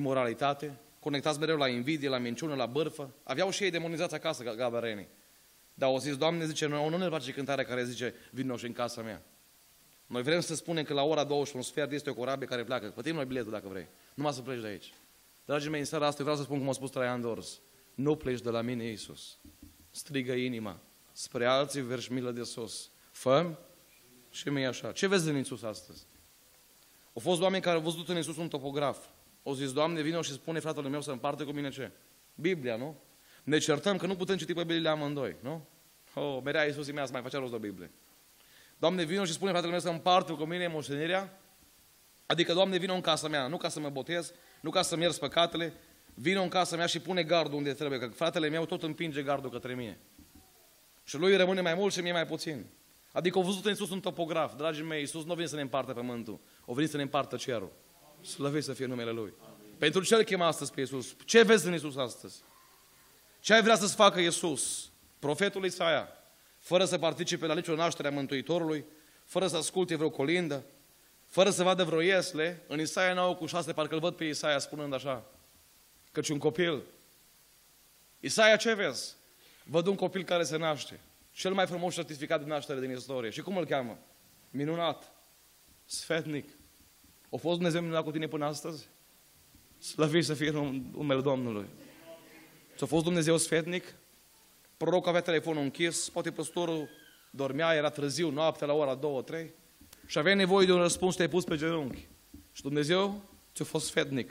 imoralitate, conectați mereu la invidie, la minciună, la bârfă. Aveau și ei demonizați acasă, gadarenii. Dar au zis, Doamne, zice, noi nu ne place cântarea care zice, vino și în casa mea. Noi vrem să spunem că la ora 21 sfert este o corabie care pleacă. Plătim noi biletul dacă vrei. Numai să pleci de aici. Dragii mei, în seara asta vreau să spun cum a spus Traian Dors. Nu pleci de la mine, Iisus. Strigă inima. Spre alții verși milă de sus. Fă-mi și mie așa. Ce vezi în Iisus astăzi? Au fost oameni care au văzut în Iisus un topograf. Au zis, Doamne, vino și spune fratele meu să împarte cu mine ce? Biblia, nu? Ne certăm că nu putem citi pe Biblie amândoi, nu? Merea Iisus mea să mai face rost de Biblie. Doamne, vino și spune fratele meu să împarte cu mine moștenirea. Adică, Doamne, vino în casa mea, nu ca să mă botez, nu ca să-mi ierzi păcatele, vino în casa mea și pune gardul unde trebuie, că fratele meu tot împinge gardul către mine. Și lui rămâne mai mult și mie mai puțin. Adică au văzut în Iisus un topograf. Dragii mei, Iisus nu vine să ne împartă pământul, o vine să ne împartă cerul. Slăvit să fie numele Lui. Pentru ce îl chema astăzi pe Iisus? Ce vezi în Iisus astăzi? Ce ai vrea să-ți facă Iisus? Profetul Isaia, fără să participe la nicio naștere a Mântuitorului, fără să asculte vreo colindă, fără să vadă vreo iesle, în Isaia 9:6, parcă îl văd pe Isaia spunând așa, căci un copil. Isaia, ce vezi? Văd un copil care se naște. Cel mai frumos certificat de naștere din istorie. Și cum îl cheamă? Minunat. Sfetnic. A fost Dumnezeu minunat cu tine până astăzi? Slăvit să fie numele Domnului. S-a fost Dumnezeu sfetnic? Prorocul avea telefonul închis, poate păstorul dormea, era târziu, noaptea la ora 2-3 și avea nevoie de un răspuns, te-ai pus pe genunchi. Și Dumnezeu ți-a fost sfetnic.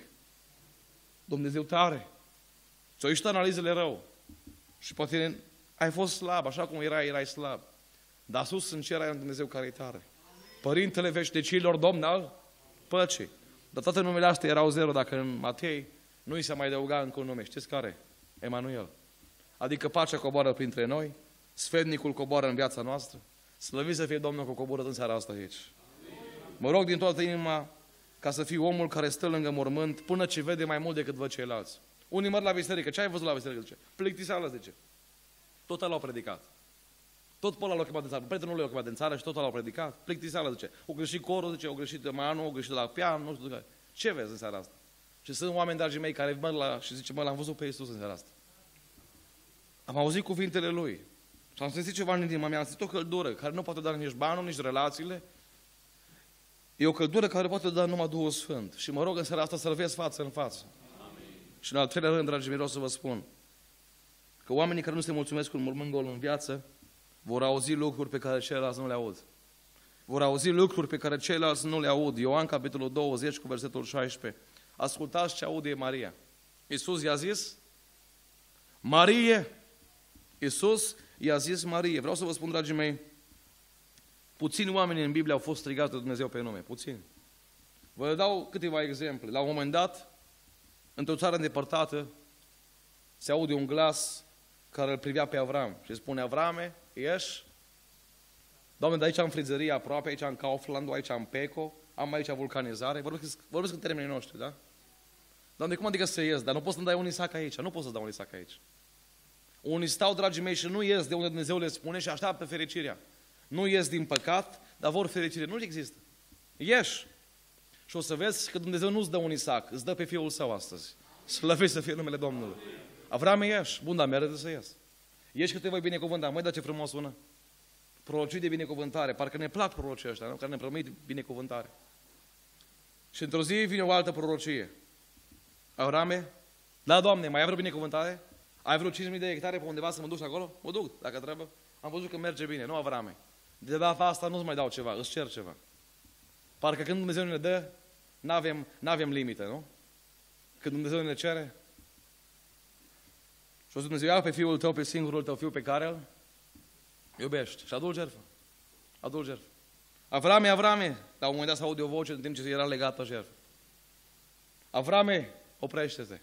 Dumnezeu tare. Ți-a ieșit analizele rău. Și poate ai fost slab, așa cum erai slab. Dar sus în cer ai un Dumnezeu care e tare. Părintele veșnicilor, Domn al păcii. Dar toate numele astea erau zero, dacă în Matei nu i se mai adăuga încă un nume. Știți care? Emanuel. Adică pacea coboară printre noi, sfetnicul coboară în viața noastră. Slăvit să fie Domnul că coboră în seara asta aici. Mă rog din toată inima ca să fiu omul care stă lângă mormânt până ce vede mai mult decât văd ceilalți. Unii măr la biserică. Ce ai văzut la biserică? Zice, plictiseală, zice. Tot l-au predicat. Tot pe ăla l-au chemat în țară. Prietenul lui l-au chemat în țară și tot l-au predicat. Plictiseală, zice. O greșit corul, zice, o greșit manul, o greșit la pian, nu știu care. Ce vezi în seara asta? Și sunt oameni, dragii mei, care merg și zice, l-am văzut pe Iisus în seara asta. Am auzit cuvintele Lui. Și am simțit ceva în inima mea, am simțit o căldură care nu poate da nici banul, nici relațiile. E o căldură care poate da numai Duhul Sfânt. Și mă rog în seara asta să-L vezi față în față. Amin. Și în al treilea rând, dragii mei, vreau să vă spun că oamenii care nu se mulțumesc cu un mormânt gol în viață vor auzi lucruri pe care ceilalți nu le aud. Vor auzi lucruri pe care ceilalți nu le aud. Ioan, capitolul 20, cu versetul 16. Ascultați ce aude Maria. Iisus i-a zis, Marie. Iisus i-a zis Marie. Vreau să vă spun, dragii mei, puțini oameni în Biblie au fost strigați de Dumnezeu pe nume. Puțini. Vă dau câteva exemple. La un moment dat, într-o țară îndepărtată, se aude un glas care îl privea pe Avram și spune, Avrame, ieși? Doamne, de aici am frizerie aproape, aici am Kaufland, aici am Peco, am aici vulcanizare. Vorbesc în termenii noștri, da? Doamne, cum adică să ies? Dar nu poți să-mi dai un Isaac aici. Nu poți să dau un Isaac aici. Unii stau, dragii mei, și nu ies de unde Dumnezeu le spune și așteaptă fericirea. Nu ies din păcat, dar vor fericire. Nu există. Ieși. Și o să vezi că Dumnezeu nu-ți dă un Isaac, îți dă pe Fiul Său astăzi. Slăvești să fie numele Domnului. Avrame, ieși. Bun, dar merge să ies. Ieși că te voi binecuvânta. Măi, dar ce frumos sună. Prorocii de binecuvântare. Parcă ne plac prorocii ăștia, nu? Care ne promit binecuvântare. Și într-o zi vine o altă prorocie. Avrame, da, Doamne, mai ai vreo binecuvântare? Ai vreo 5.000 de hectare pe undeva să mă duci acolo? Mă duc, dacă trebuie. Am văzut că merge bine, nu Avrame. De data asta nu-ți mai dau ceva, îți cer ceva. Parcă când Dumnezeu ne dă, n-avem limite, nu? Când Dumnezeu ne cere. Și o să Dumnezeu ia pe Fiul tău, pe singurul tău Fiu pe care îl iubești. Și adu-l jertfă. Adu-l jertfă. Avrame, Avrame. La un moment dat s-aude o voce în timp ce era legată jertfă. Avrame, oprește-te.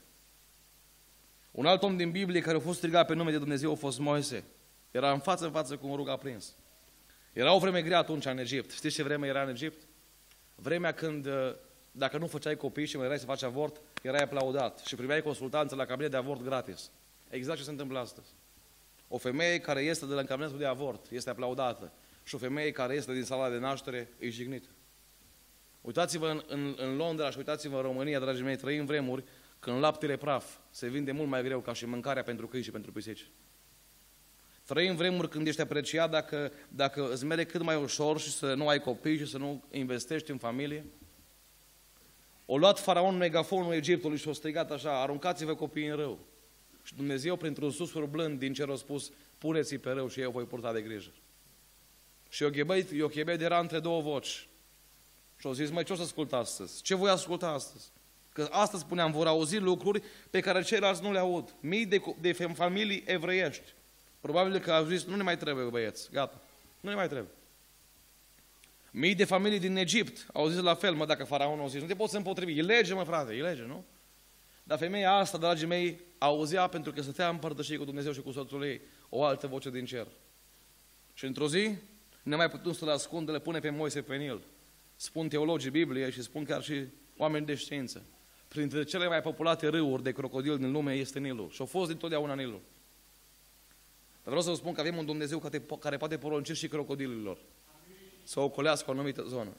Un alt om din Biblie care a fost strigat pe nume de Dumnezeu a fost Moise. Era în față cu un rug aprins. Era o vreme grea atunci în Egipt. Știți ce vreme era în Egipt? Vremea când, dacă nu făceai copii și mai erai să faci avort, erai aplaudat și primeai consultanță la cabinet de avort gratis. Exact ce se întâmplă astăzi. O femeie care este de la cabinetul de avort este aplaudată și o femeie care este din sala de naștere e jignită. Uitați-vă în Londra și uitați-vă în România, dragii mei, trăim vremuri când laptele praf se vinde mult mai greu ca și mâncarea pentru câini și pentru pisici. Trăim vremuri când ești apreciat dacă îți merge cât mai ușor și să nu ai copii și să nu investești în familie. O luat faraon megafonul Egiptului și o strigat așa: aruncați-vă copiii în râu. Și Dumnezeu, printr-un susur blând din cer, a spus: puneți-i pe râu și eu voi purta de grijă. Și Iochebed era între două voci. Și au zis: măi, ce o să ascult astăzi? Ce voi asculta astăzi? Că astăzi, spuneam, vor auzi lucruri pe care ceilalți nu le aud. Mii de familii evreiești. Probabil că au zis: nu ne mai trebuie, băieți, gata, nu ne mai trebuie. Mii de familii din Egipt au zis la fel: mă, dacă faraon au zis, nu te poți împotrivi, e lege, mă, frate, e lege, nu? Dar femeia asta, dragii mei, auzea, pentru că stătea în părtășie cu Dumnezeu și cu soțul ei, o altă voce din cer. Și într-o zi, nemai putând să le ascundă, le pune pe Moise pe Nil. Spun teologii Bibliei și spun chiar și oameni de știință: printre cele mai populate râuri de crocodil din lume este Nilul. Și a fost dintotdeauna Nilul. Dar vreau să vă spun că avem un Dumnezeu care poate porunci și crocodililor să ocolească o anumită zonă.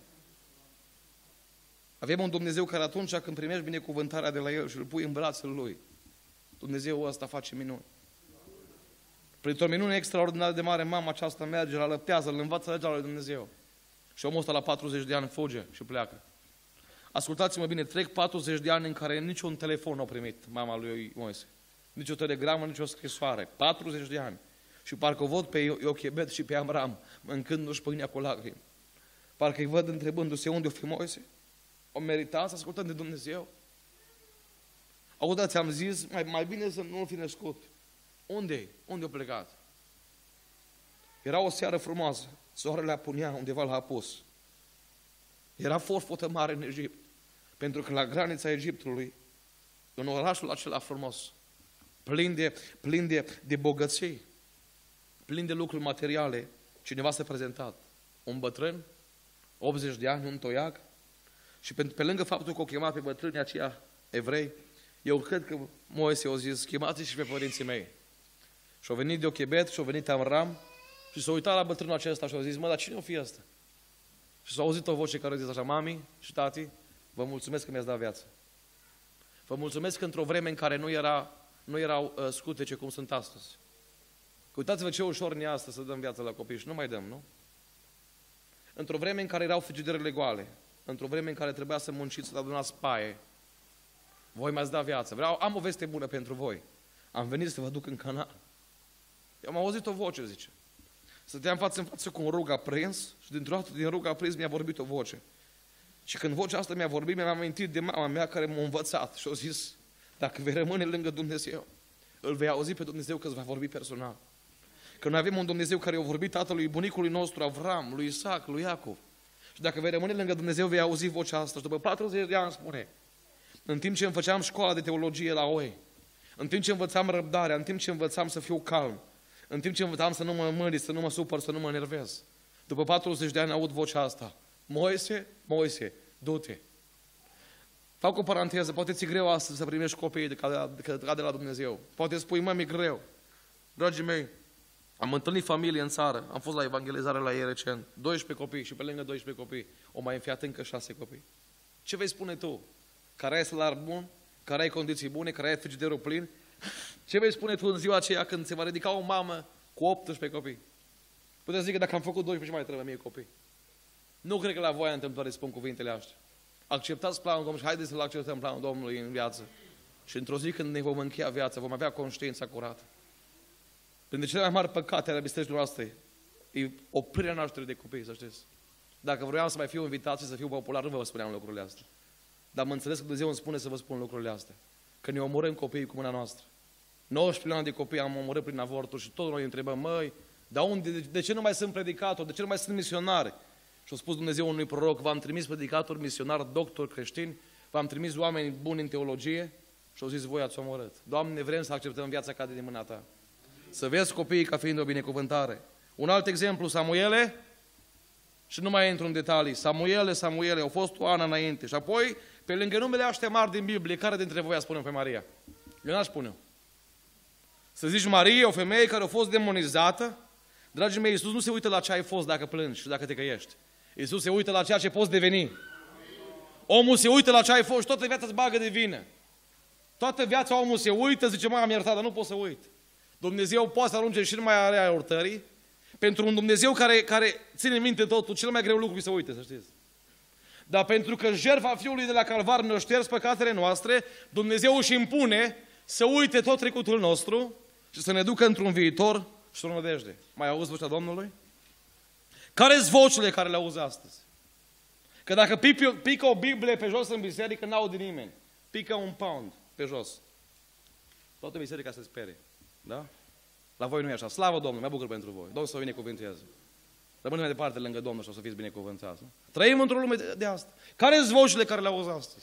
Avem un Dumnezeu care atunci când primești binecuvântarea de la El și îl pui în brațele Lui, Dumnezeul ăsta face minuni. Printr-o minune extraordinar de mare, mama aceasta merge, la lăptează, îl învață legea lui Dumnezeu. Și omul ăsta la 40 de ani fuge și pleacă. Ascultați-mă bine, trec 40 de ani în care niciun telefon nu a primit mama lui Moise. Nici o telegramă, nici o scrisoare. 40 de ani. Și parcă o văd pe Iochebed și pe Amram mâncându-și pâinea cu lacrimi. Parcă îi văd întrebându-se: unde o fi Moise? O merita să ascultăm de Dumnezeu? Auzi, ți-am zis, mai bine să nu fi născut. Unde-i? Unde a plecat? Era o seară frumoasă. Soarele apunea undeva la apus. Era forfotă mare în Egipt. Pentru că la granița Egiptului, în orașul acela frumos, plin de bogății, plin de lucruri materiale, cineva s-a prezentat. Un bătrân, 80 de ani, un toiag. Și pe lângă faptul că o chema pe bătrânii aceia evrei, eu cred că Moise a zis: chemați și pe părinții mei. Și-au venit Iochebed și-au venit Amram și s-au uitat la bătrânul acesta și au zis: mă, dar cine o fi ăsta? Și s-a auzit o voce care a zis așa: mami și tati, vă mulțumesc că mi-ați dat viață. Vă mulțumesc că într-o vreme în care nu erau scutece cum sunt astăzi. Că uitați-vă ce ușor ne astăzi să dăm viață la copii și nu mai dăm, nu? Într-o vreme în care erau frigiderele goale, într-o vreme în care trebuia să munciți, să adunați paie, voi mi-ați dat viață. Am o veste bună pentru voi. Am venit să vă duc în Canaan. Eu am auzit o voce, zice. Stăteam față în față cu un rug aprins și dintr-o dată din rug aprins mi-a vorbit o voce. Și când vocea asta mi-a vorbit, mi-am amintit de mama mea care m-a învățat și a zis: dacă vei rămâne lângă Dumnezeu, îl vei auzi pe Dumnezeu că îți va vorbi personal. Că noi avem un Dumnezeu care i-a vorbit tatălui bunicului nostru Avram, lui Isaac, lui Iacov. Și dacă vei rămâne lângă Dumnezeu, vei auzi vocea asta. Și după 40 de ani spune: în timp ce îmi făceam școala de teologie la OE, în timp ce învățam răbdarea, în timp ce învățam să fiu calm, în timp ce învățam să nu mă mâri, să nu mă supăr, să nu mă enervez, după 40 de ani aud vocea asta: Moise, Moise, du-te. Fac o paranteză, poate ți-e greu astăzi să primești copiii de la Dumnezeu. Poate spui: mă, mi-e greu. Dragii mei, am întâlnit familie în țară, am fost la evangelizare la ei recent, 12 copii și pe lângă 12 copii o mai înfiat încă 6 copii. Ce vei spune tu? Care ai salar bun, care ai condiții bune, care ai frigiderul plin? Ce vei spune tu în ziua aceea când se va ridica o mamă cu 18 copii? Puteți zice că dacă am făcut 12, ce mai trebuie mie copii? Nu cred că la voia întâmplării spun cuvintele astea. Acceptați planul Domnului și haideți să-L acceptăm planul Domnului în viață. Și într-o zi când ne vom încheia viața, vom avea conștiința curată. Printre cele mai mari păcate ale bisericii noastre e oprirea nașterii de copii, să știți. Dacă vreau să mai fiu invitat și să fiu popular, nu vă spuneam lucrurile astea. Dar mă înțeles că Dumnezeu îmi spune să vă spun lucrurile astea. Că ne omorâm copiii cu mâna noastră. 19 milioane de copii am omorât prin avorturi și toți noi întrebăm: măi, dar de ce nu mai sunt predicatori? De ce nu mai sunt misionari? Și a spus Dumnezeu unui proroc: v-am trimis predicatori, misionari, doctori, creștini, v-am trimis oameni buni în teologie și au zis: voi ați omorât. Doamne, vrem să acceptăm viața cade din mâna Ta. Să vezi copiii ca fiind o binecuvântare. Un alt exemplu, Samuele, și nu mai intru în detalii, Samuele, au fost o Ana înainte. Și apoi, pe lângă numele aștia mari din Biblie, care dintre voi a spune pe Maria? Eu n-aș spune. Să zici Maria, o femeie care a fost demonizată, dragii mei, Iisus nu se uită la ce ai fost dacă plângi și dacă te căiești. Iisus se uită la ceea ce poți deveni. Omul se uită la ce ai fost și toată viața îți bagă de vină. Toată viața omul se uită, zice: mă, am iertat, dar nu pot să uit. Dumnezeu poate să arunce și în mai area urtării. Pentru un Dumnezeu care ține minte totul, cel mai greu lucru e să uite, să știți. Dar pentru că jertfa Fiului de la Calvar ne-a șters păcatele noastre, Dumnezeu își impune să uite tot trecutul nostru și să ne ducă într-un viitor și o nădejde. Mai auzi vocea Domnului? Care-s vocile care le auzi astăzi? Că dacă pică o Biblie pe jos în biserică, n-aude nimeni. Pică un pound pe jos. Toată biserica se sperie. Da? La voi nu e așa. Slavă Domnului, mă bucur pentru voi. Domnul să vă binecuvânteze. Rămâne mai departe lângă Domnul și o să fiți binecuvântați. Trăim într-o lume de asta. Care-s vocile care le auzi astăzi?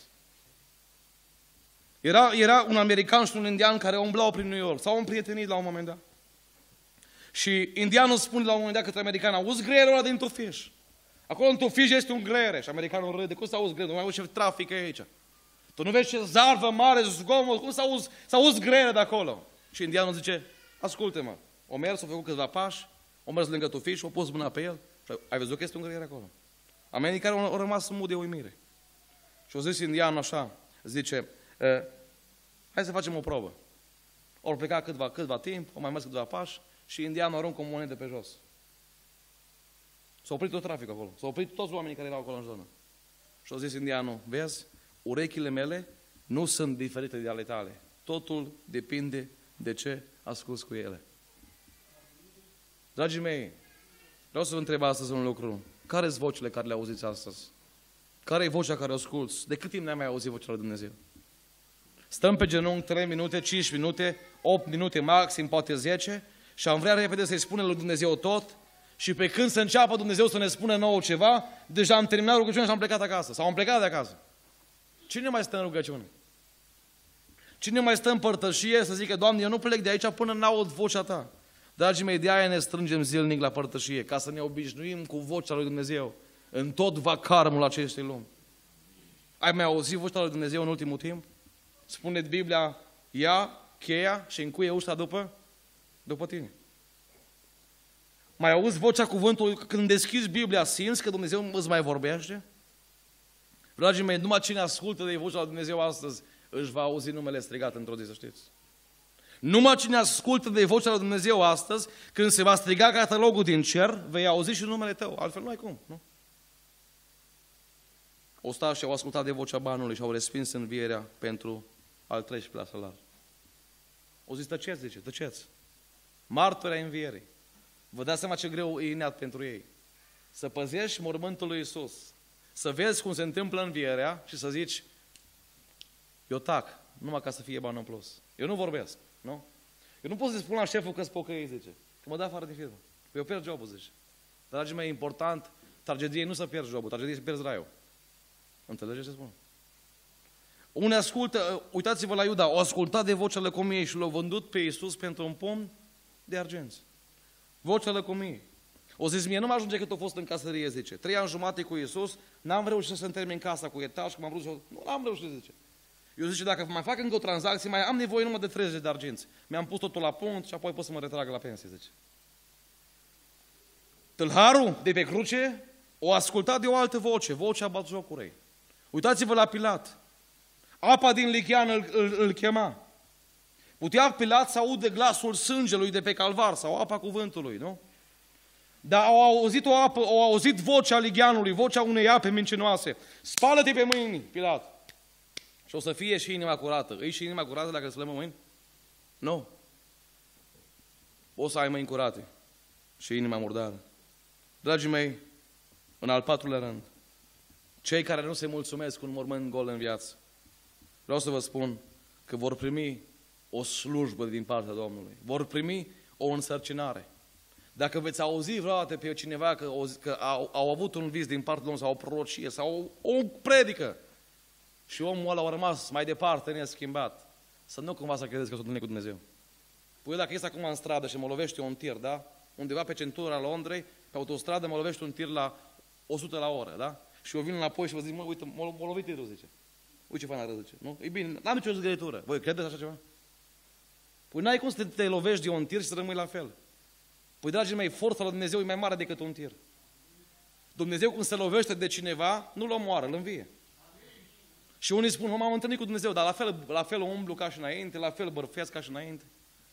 Era un american și un indian care umblau prin New York. S-au împrietenit la un moment dat. Și indianul spune la un moment dat către american, auzi greierul ăla din Tufiș? Acolo în Tufiș este un greier. Și americanul râde, cum să auzi greierul? Nu mai auzi ce trafic e aici. Tu nu vezi ce zarvă mare, zgomot, cum să auzi greierul de acolo? Și indianul zice, ascultă-mă, o mers, a făcut câțiva pași, o mers lângă Tufiș, o pus mâna pe el. Și ai văzut că este un greier acolo? Americanul au rămas mut de uimire. Și o zis indianul așa, zice, hai să facem o probă. Au plecat câtva timp, au mai mers câteva pași și indianul aruncă o monedă pe jos. S-a oprit tot traficul acolo. S-au oprit toți oamenii care erau acolo în zonă. Și au zis indianul, vezi, urechile mele nu sunt diferite de ale tale. Totul depinde de ce asculți cu ele. Dragii mei, vreau să vă întreb astăzi un lucru. Care-s vocile care le auziți astăzi? Care e vocea care o asculți? De cât timp n-ai mai auzit vocea lui Dumnezeu? Stăm pe genunchi 3 minute, 5 minute, 8 minute maxim, poate 10 și am vrea repede să-i spunem lui Dumnezeu tot și pe când să înceapă Dumnezeu să ne spună nouă ceva, deja am terminat rugăciunea și am plecat acasă. Sau am plecat de acasă. Cine mai stă în rugăciune? Cine mai stă în părtășie să zică, Doamne, eu nu plec de aici până n-aud vocea Ta? Dragii mei, de aia ne strângem zilnic la părtășie, ca să ne obișnuim cu vocea lui Dumnezeu în tot vacarmul acestei lumi. Ai mai auzit vocea lui Dumnezeu în ultimul timp? Spune Biblia, ia cheia și încuie ușa după tine. Mai auzi vocea cuvântului când deschizi Biblia, simți că Dumnezeu îți mai vorbește? Dragii mei, numai cine ascultă de vocea lui Dumnezeu astăzi își va auzi numele strigat într-o zi, să știți. Numai cine ascultă de vocea lui Dumnezeu astăzi, când se va striga catalogul din cer, vei auzi și numele tău. Altfel nu ai cum, nu? O sta și au ascultat de vocea banului și au respins învierea pentru al 13-lea salar. O zis, tăceți, zice, tăceți. Martori ai învierii. Vă dați seama ce greu e ineat pentru ei. Să păzești mormântul lui Iisus. Să vezi cum se întâmplă învierea și să zici, eu tac, numai ca să fie bani în plus. Eu nu vorbesc, nu? Eu nu pot să spun la șeful că-s pocăi, zice, că mă dă afară din firmă. Eu pierd jobul, zice. Dragii mei, e important, tragedie nu să pierzi jobul, tragedie să pierzi raiul. Înțelegeți ce spun? Unii ascultă, uitați-vă la Iuda, au ascultat de vocea lăcomiei și l-au vândut pe Iisus pentru un pumn de argenți. Vocea lăcomiei. O zis mie, nu mă ajunge cât a fost în casărie, zice. 3 ani jumate cu Iisus, n-am reușit să-mi termin casa cu etaj, că m-am vrut să... Nu am reușit, zice. Eu zice, dacă mai fac încă o tranzacție, mai am nevoie numai de 30 de arginți. Mi-am pus totul la punct și apoi pot să mă retrag la pensie, zice. Tâlharul de pe cruce o ascultat de o altă voce, vocea batjocurei. Uitați-vă la Pilat. Apa din Lichian îl chema. Putea Pilat să audă glasul sângelui de pe calvar sau apa cuvântului, nu? Dar au auzit o apă, au auzit vocea Lichianului, vocea unei ape mincinoase. Spală-te pe mâini, Pilat. Și o să fie și inima curată. E și inima curată dacă îți spălăm mâini? Nu. O să ai mâini curate și inima murdară. Dragii mei, în al 4-lea rând, cei care nu se mulțumesc cu un mormânt gol în viață, vreau să vă spun că vor primi o slujbă din partea Domnului. Vor primi o însărcinare. Dacă veți auzi vreodată pe cineva că au avut un vis din partea Domnului sau o prorocie sau o predică și omul ăla a rămas mai departe neschimbat, să nu cumva să credeți că s-o întâlnit cu Dumnezeu. Păi dacă ești acum în stradă și mă lovește un tir, da? Undeva pe centura Londrei, pe autostradă mă lovește un tir la 100 la oră, da? Și eu vin înapoi și vă zic, mă, uite, m-a lovit tirul, zice. Uite ce fain arăt, zice. Nu? E bine, n-am nicio zgârietură. Voi credeți așa ceva? Păi n-ai cum să te lovești de un tir și să rămâi la fel. Păi, dragii mei, forța lui Dumnezeu e mai mare decât un tir. Dumnezeu când se lovește de cineva, nu-l omoară, îl învie. Și unii spun, m-am întâlnit cu Dumnezeu, dar la fel umblu ca și înainte, la fel bărfesc ca și înainte.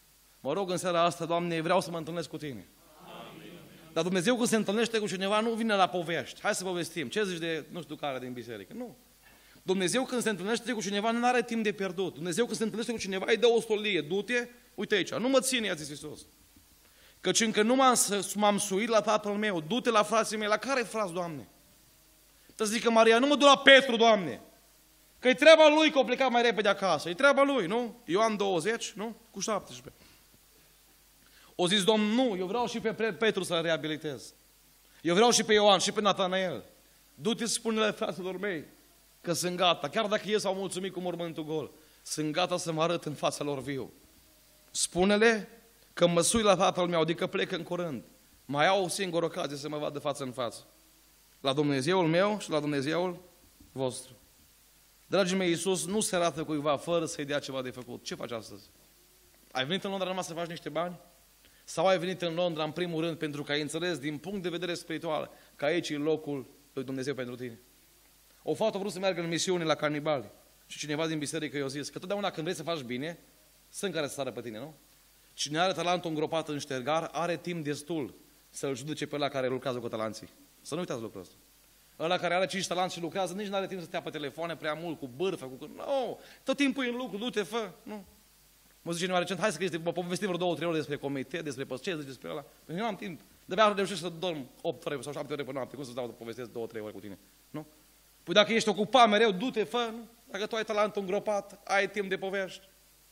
Mă rog în seara asta, Doamne, vreau să mă întâlnesc cu Tine. Dar Dumnezeu când se întâlnește cu cineva nu vine la povești. Hai să povestim. Ce zici de nu știu care din biserică? Nu. Dumnezeu când se întâlnește cu cineva nu are timp de pierdut. Dumnezeu când se întâlnește cu cineva îi dă o stolie. Du-te, uite aici, nu mă ține, i-a zis Iisus. Căci încă nu m-am suit la Tatăl meu. Du-te la frații mei. La care frați, Doamne? Să zică Maria, nu mă duc la Petru, Doamne. Că e treaba lui că o pleca mai repede acasă. E treaba lui, nu? Ioan 20, nu? Cu 17. O zis Domnul, nu, eu vreau și pe Petru să-l reabilitez. Eu vreau și pe Ioan și pe Natanael. Du-te, spune-le fraților mei că sunt gata. Chiar dacă ei s-au mulțumit cu mormântul gol, sunt gata să mă arăt în fața lor viu. Spune-le că mă sui la Tatăl meu, adică plec în curând. Mai au o singură ocazie să mă vadă față în față. La Dumnezeul meu și la Dumnezeul vostru. Dragii mei, Iisus nu se arată cuiva fără să-i dea ceva de făcut. Ce faci astăzi? Ai venit în Londra numai să faci niște bani? Sau ai venit în Londra în primul rând pentru că ai înțeles din punct de vedere spiritual că aici e locul lui Dumnezeu pentru tine? O fată a vrut să meargă în misiune la canibali și cineva din biserică i-a zis că totdeauna când vrei să faci bine, sunt care să sară pe tine, nu? Cine are talentul îngropat în ștergar are timp destul să-l judece pe ăla care lucrează cu talanții. Să nu uitați lucrul ăsta. Ăla care are 5 talanți și lucrează, nici nu are timp să stea pe telefoane prea mult, cu bârfă, cu... Nu, tot timpul e în lucru, du-te, fă, nu. Mă zice cineva recent, hai să povestim vreo 2-3 ore despre comitet, despre ce zici despre ăla. Eu nu am timp. De-abia reușesc să dorm 8 ore sau 7 ore pe noapte. Cum să dau să povestesc 2-3 ore cu tine? Nu? Păi dacă ești ocupat mereu, du-te, fă, nu? Dacă tu ai talentul îngropat, ai timp de povești.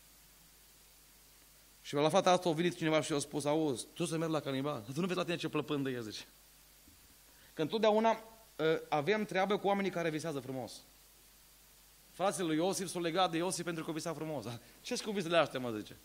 Și la fata asta a venit cineva și a spus, auzi, tu să mergi la canibal, tu nu vezi la tine ce plăpândă e, zice. Că întotdeauna avem treabă cu oamenii care visează frumos. Frații lui Iosif s-au legat de Iosif pentru că visa frumos. Ce-s cu visele astea, mă zice?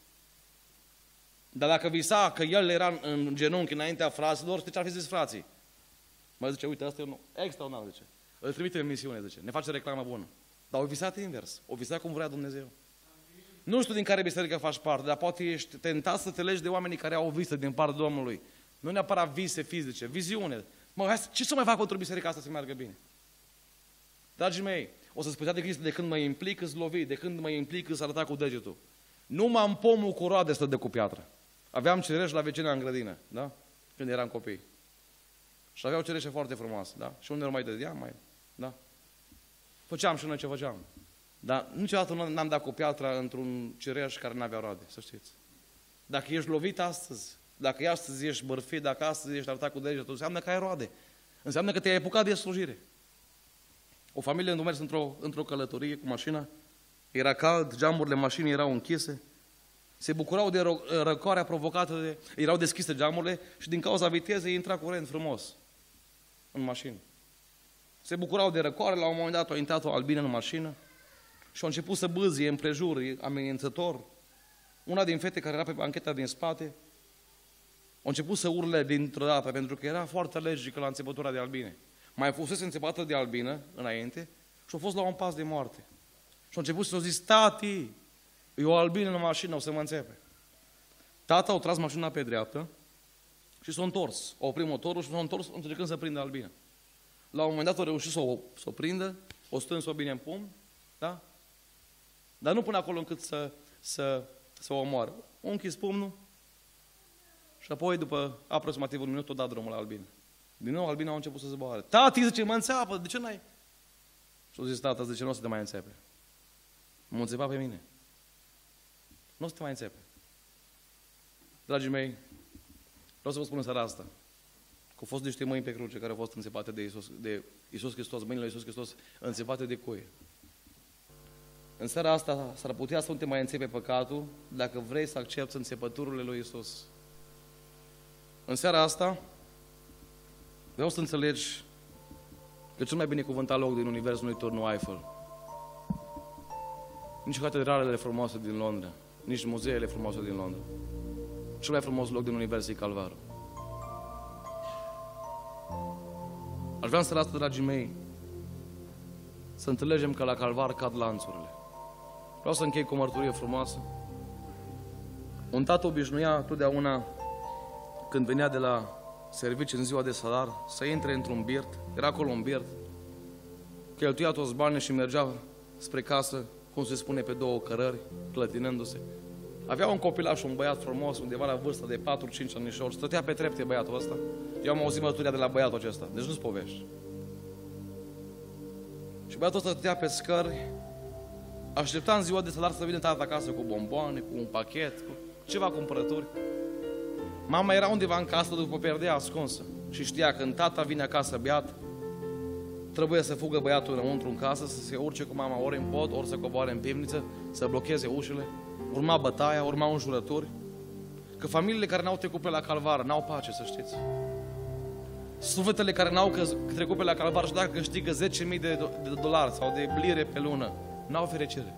Dar dacă visa că el era în genunchi înaintea fraților, știi ce ar fi zis frații? Mă zice, uite, asta e unul extraordinar, zice. Îl trimite în misiune, zice, ne face reclamă bună. Dar o visat invers, o visat cum vrea Dumnezeu. Nu știu din care biserică faci parte, dar poate ești tentat să te legi de oamenii care au vise din partea Domnului. Nu neapărat vise fizice, viziune. Mă, hai, ce să mai fac pentru biserica asta să meargă bine? Dragii mei, o să spunea de Cristo, de când mă implic, îți lovi, de când mă implic, îți arăta cu degetul. Numai pomul cu roade stă de cu piatră. Aveam cerești la vecina în grădină, da? Când eram copii. Și aveau cereșe foarte frumoase, da? Și unde mai dădeam, da? Făceam și noi ce făceam. Dar niciodată n-am dat cu piatra într-un cireș care n-avea roade, să știți. Dacă ești lovit astăzi, dacă astăzi ești bărfit, dacă astăzi ești arătat cu degetul, înseamnă că ai roade. Înseamnă că te-ai apucat de slujire. O familie a mers într-o călătorie cu mașina, era cald, geamurile mașinii erau închise, se bucurau de răcoarea provocată, erau deschise geamurile și din cauza vitezei intra curent frumos în mașină. Se bucurau de răcoare, la un moment dat a intrat o albină în mașină și a început să bâzie împrejur, amenințător. Una din fete care era pe bancheta din spate a început să urle dintr-o dată, pentru că era foarte alergică la înțepătura de albine. Mai fusese înțepată de albină înainte și a fost la un pas de moarte. Și a început să-o zis, tati, e o albină în mașină, o să mă înțepe. Tata a tras mașina pe dreaptă și s-a întors. A oprit motorul și s-a întors încercând să prindă albină. La un moment dat a reușit să o prindă, o strâns-o bine în pumn, da? Dar nu până acolo încât să o omoară. O închis pumnul și apoi, după aproximativ un minut, o dat drumul la albină. Din nou, albina a început să zboare. Tati, zice, mă înțeapă, de ce n-ai? Și-o zis, tata, zice, nu o să te mai înțepe. Mă înțepa pe mine. Nu o să te mai înțepe. Dragii mei, vreau să vă spun în seara asta că au fost niște mâini pe cruce care au fost înțepate de Iisus Hristos, mâinile lui Iisus Hristos înțepate de cuie. În seara asta s-ar putea să nu te mai înțepe păcatul dacă vrei să accepți înțepăturile lui Iisus. În seara asta vreau să înțelegi că cel mai binecuvântat loc din univers nu-i turnul Eiffel, nici catedralele frumoase din Londra, nici muzeele frumoase din Londra. Cel mai frumos loc din univers e Calvarul. Aș vrea în seara asta, dragii mei, să înțelegem că la Calvar cad lanțurile. Vreau să închei cu o mărturie frumoasă. Un tată obișnuia totdeauna, când venea de la serviciu în ziua de salar, să intre într-un birt, era acolo un birt, cheltuia toți banii și mergea spre casă, cum se spune, pe două cărări, clătinându-se. Avea un copilaș, un băiat frumos, undeva la vârstă de 4-5 anișori, stătea pe trepte băiatul ăsta. Eu am auzit mărturia de la băiatul acesta, deci nu-ți povești. Și băiatul ăsta stătea pe scări, aștepta în ziua de salar să vină tata acasă cu bomboane, cu un pachet, cu ceva cumpărături. Mama era undeva în casă după perdea ascunsă și știa că când tata vine acasă beat, trebuie să fugă băiatul înăuntru în casă, să se urce cu mama ori în pod, ori să coboare în pivniță, să blocheze ușile. Urma bătaia, urmau înjurături. Că familiile care n-au trecut pe la calvar n-au pace, să știți. Sufletele care n-au trecut pe la calvar și dacă câștigă 10.000 de dolari sau de lire pe lună, n-au fericire.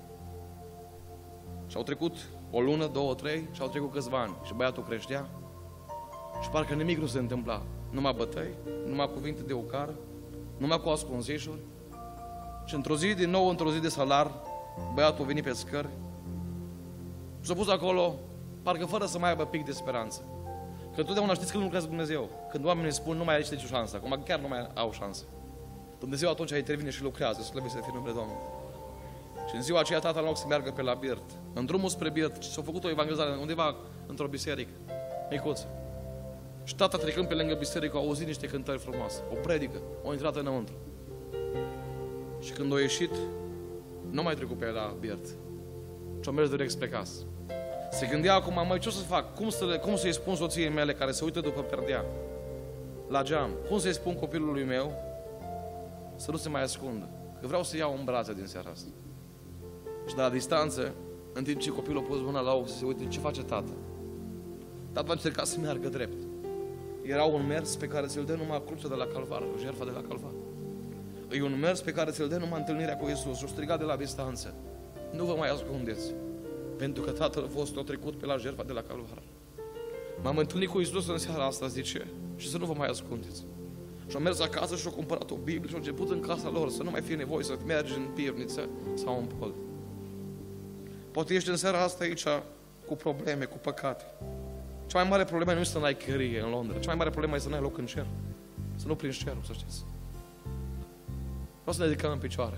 Și au trecut o lună, 2, 3 și au trecut câțiva ani. Și băiatul creștea și parcă nimic nu se întâmpla. Numai bătăi, numai cuvinte de ocară, numai cu ascunzișuri. Și într-o zi, din nou, într-o zi de salar, băiatul a venit pe scări și s-a pus acolo, parcă fără să mai aibă pic de speranță. Că totdeauna știți că nu lucrează Dumnezeu. Când oamenii spun, nu mai ai nicio șansă, acum chiar nu mai au șansă. Dumnezeu atunci intervine și lucrează, slăvit să fie numele Domnului. Și în ziua aceea tatăl în loc să meargă pe la Birt, în drumul spre Birt, și s-a făcut o evangelizare undeva într-o biserică micuță. Și tata trecând pe lângă biserică a auzit niște cântări frumoase, o predică, o intrat înăuntru. Și când a ieșit, nu mai trecut pe la Birt, ci a mers direct spre casă. Se gândea acum, măi, ce o să fac? Cum să-i spun soției mele care se uită după perdea la geam? Cum să-i spun copilului meu să nu se mai ascundă? Că vreau să iau în brațe din seara asta. Și de la distanță, în timp ce copilul a pus mâna la ochi să se uite, ce face tata? Tata a încercat să meargă drept. Era un mers pe care ți-l dă numai crucea de la Calvar, jertfa de la Calvar. E un mers pe care ți-l dă numai întâlnirea cu Iisus. Și-o strigat de la distanță: nu vă mai ascundeți, pentru că Tatăl vostru a trecut pe la jertfa de la Calvar. M-am întâlnit cu Iisus în seara asta, zice, și să nu vă mai ascundeți. Și am mers acasă și au cumpărat o Biblie și au început în casa lor să nu mai fie nevoie să mergi în pivniță sau în pod. Poate ești în seara asta aici cu probleme, cu păcate. Cea mai mare problemă nu este să n-ai chirie în Londra. Cea mai mare problemă este să n-ai loc în cer. Să nu prinzi cerul, să știți. Vreau să ne ridicăm în picioare.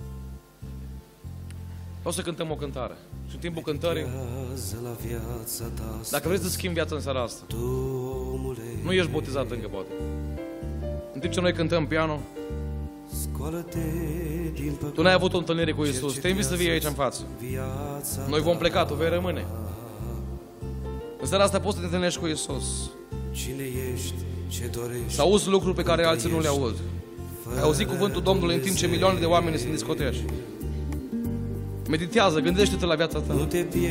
Vreau să cântăm o cântare. Și în timpul cântării, dacă vrei să schimbi viața în seara asta, nu ești botezat încă, poate. În timp ce noi cântăm piano, tu n-ai avut o întâlnire cu Iisus, te invit să vii aici în față. Noi vom pleca, tu vei rămâne. În seara asta poți să te întâlnești cu Iisus. Să auzi lucruri pe care alții nu le aud. Ai auzit cuvântul Domnului în timp ce milioane de oameni sunt în discoteci. Meditează, gândește-te la viața ta.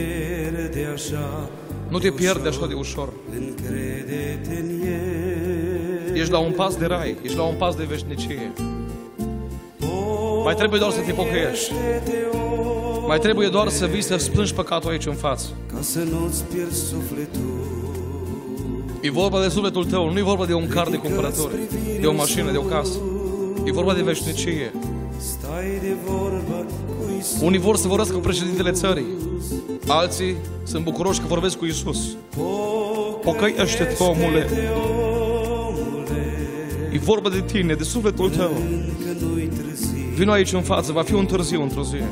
Nu te pierde așa de ușor. Ești la un pas de rai, ești la un pas de veșnicie. Mai trebuie doar să te pocăiești. Mai trebuie doar să vii să splângi păcatul aici în față. E vorba de sufletul tău, nu e vorba de un car de cumpărături, de o mașină, de o casă. E vorba de veșnicie. Unii vor să vorbească cu președintele țării, alții sunt bucuroși că vorbesc cu Iisus. Pocăiește-te, omule. E vorba de tine, de sufletul tău. Vino aici în față, va fi un târziu într-o zi.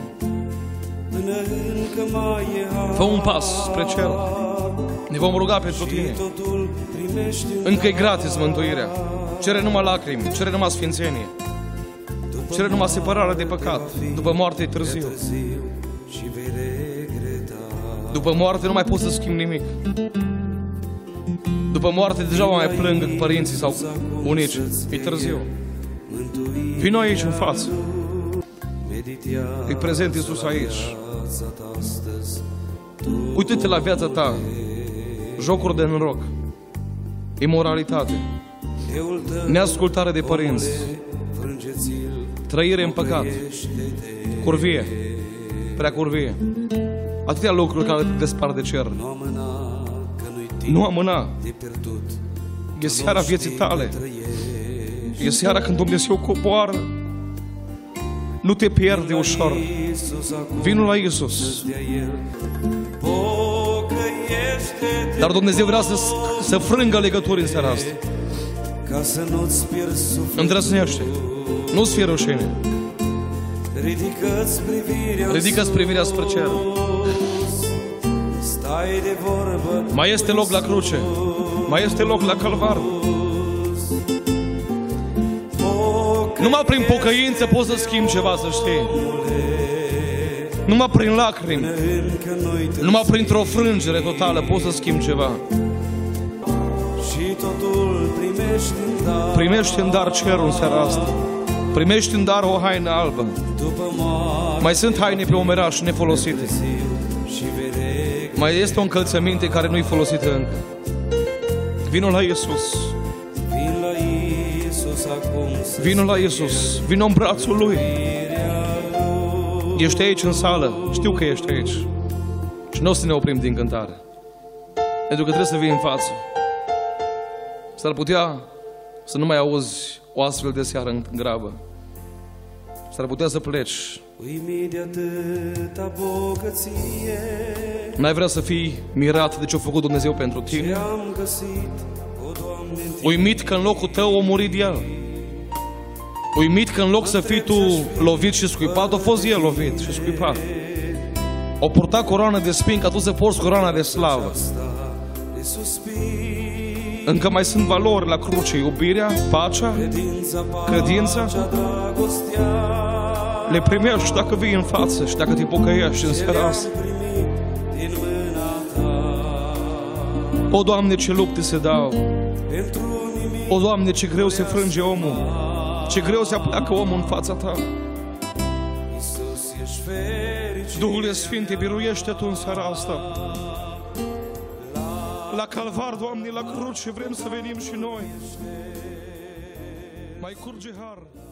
Fă un pas spre cer. Ne vom ruga pentru tine. Încă e gratis mântuirea. Cere numai lacrimi, cere numai sfințenie, cere numai separarea de păcat. După moarte e târziu. După moarte nu mai poți să schimbi nimic. După moarte deja mai plâng părinții sau bunicii. E târziu. Vino aici în față. E prezent Iisus aici. Uite-te la viața ta. Jocuri de noroc, imoralitate, neascultare de părinți, trăire în păcat, curvie, prea curvie. Atâtea lucruri care te despart de cer. Nu amâna. E seara vieții tale. E seara când Dumnezeu coboară. Nu te pierde ușor. Vino la Iisus. Dar Dumnezeu vrea să frângă legături în seara asta. Îndrăznește. Nu-ți fie rușine. Ridică-ți privirea spre cer. Mai este loc la cruce. Mai este loc la Calvar. Numai prin pocăință poți să schimbi ceva, să știi. Numai prin lacrimi, numai printr-o frângere totală poți să schimbi ceva. Primești în dar cerul în seara asta. Primești în dar o haină albă. Mai sunt haine pe omeraș nefolosite. Mai este o încălțăminte care nu-i folosită încă. Vino la Iisus. Vino la Iisus. Vino în brațul Lui. Ești aici în sală. Știu că ești aici. Și nu o să ne oprim din cântare. Pentru că trebuie să vii în față. S-ar putea să nu mai auzi o astfel de seară în grabă. S-ar putea să pleci. N-ai vrea să fii mirat de ce a făcut Dumnezeu pentru tine? Uimit că în locul tău a murit El. Uimit că în loc să fii tu lovit și scuipat, a fost El lovit și scuipat. O purta coroană de spini ca tu să porți coroana de slavă. Încă mai sunt valori la cruce: iubirea, pacea, credința. Le primești dacă vii în față și dacă te pocăiești în seara asta. O, Doamne, ce lupte se dau! O, Doamne, ce greu se frânge omul! Ce greu se apleacă omul în fața Ta! Duhul Sfinte, biruiește Tu în seara asta! La Calvar, Doamne, la cruce, vrem să venim și noi! Mai curge har!